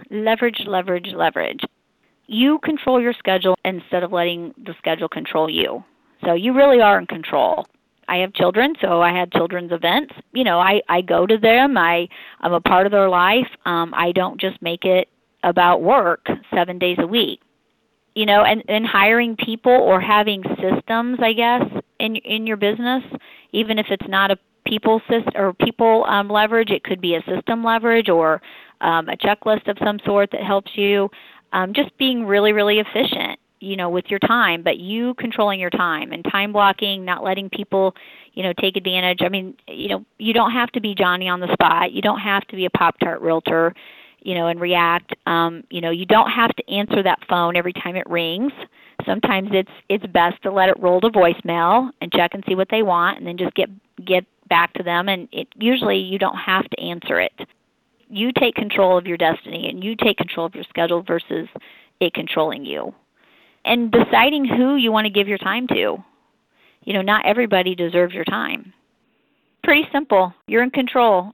S3: You control your schedule instead of letting the schedule control you. So you really are in control. I have children, so I had children's events. I go to them. I'm a part of their life. I don't just make it about work 7 days a week. And hiring people or having systems, I guess, in your business, even if it's not a people system or people leverage, it could be a system leverage or a checklist of some sort that helps you. Just being really, really efficient, with your time, but you controlling your time and time blocking, not letting people, take advantage. I mean, you don't have to be Johnny on the spot. You don't have to be a Pop-Tart realtor, and react. You don't have to answer that phone every time it rings. Sometimes it's best to let it roll to voicemail and check and see what they want, and then just get back to them. And usually you don't have to answer it. you take control of your destiny and you take control of your schedule versus it controlling you. And deciding who you want to give your time to. Not everybody deserves your time. Pretty simple. You're in control.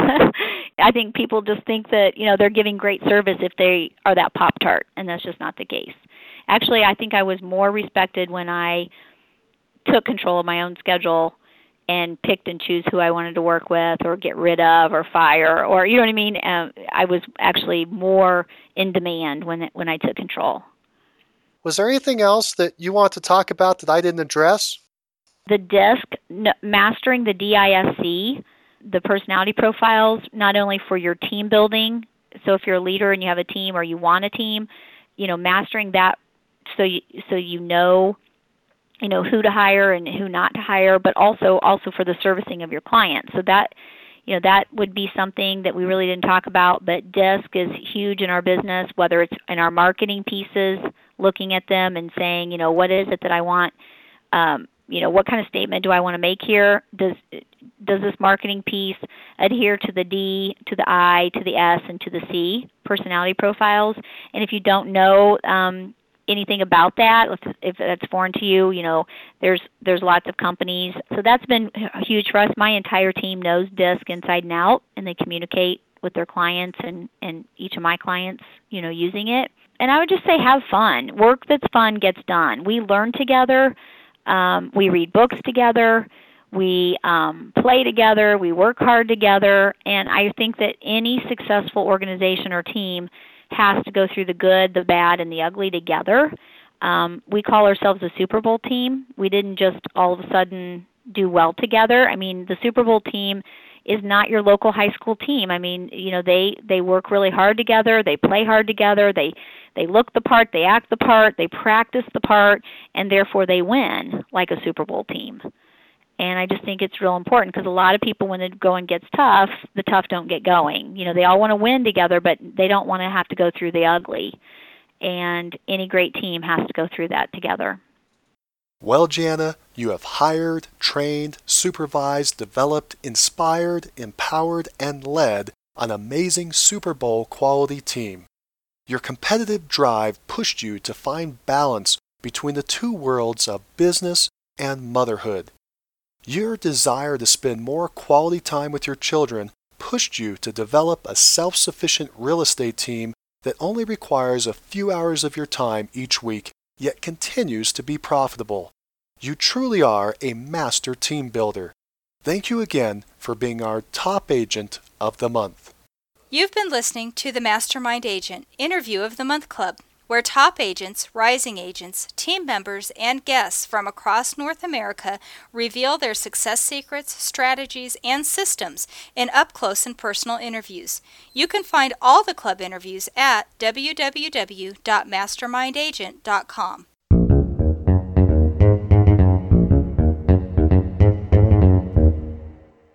S3: I think people just think that, they're giving great service if they are that Pop-Tart, and that's just not the case. Actually, I think I was more respected when I took control of my own schedule and picked and choose who I wanted to work with or get rid of or fire, or you know what I mean? I was actually more in demand when I took control.
S2: Was there anything else that you want to talk about that I didn't address?
S3: The DISC, mastering the DISC, the personality profiles, not only for your team building, so if you're a leader and you have a team or you want a team, mastering that so you know who to hire and who not to hire, but also for the servicing of your clients. So that that would be something that we really didn't talk about, but DISC is huge in our business, whether it's in our marketing pieces, looking at them and saying, what is it that I want, what kind of statement do I want to make here? Does this marketing piece adhere to the D, to the I, to the S, and to the C personality profiles? And if you don't know anything about that, if that's foreign to you, there's lots of companies. So that's been huge for us. My entire team knows DISC inside and out, and they communicate with their clients and each of my clients, using it. And I would just say have fun. Work that's fun gets done. We learn together. We read books together. We play together. We work hard together. And I think that any successful organization or team has to go through the good, the bad, and the ugly together. We call ourselves a Super Bowl team. We didn't just all of a sudden do well together. I mean, the Super Bowl team is not your local high school team. I mean, they work really hard together. They play hard together. They look the part. They act the part. They practice the part, and therefore they win like a Super Bowl team. And I just think it's real important because a lot of people, when the going gets tough, the tough don't get going. They all want to win together, but they don't want to have to go through the ugly. And any great team has to go through that together.
S2: Well, Jana, you have hired, trained, supervised, developed, inspired, empowered, and led an amazing Super Bowl quality team. Your competitive drive pushed you to find balance between the two worlds of business and motherhood. Your desire to spend more quality time with your children pushed you to develop a self-sufficient real estate team that only requires a few hours of your time each week, yet continues to be profitable. You truly are a master team builder. Thank you again for being our top agent of the month.
S1: You've been listening to the Mastermind Agent Interview of the Month Club, where top agents, rising agents, team members, and guests from across North America reveal their success secrets, strategies, and systems in up-close and personal interviews. You can find all the club interviews at www.mastermindagent.com.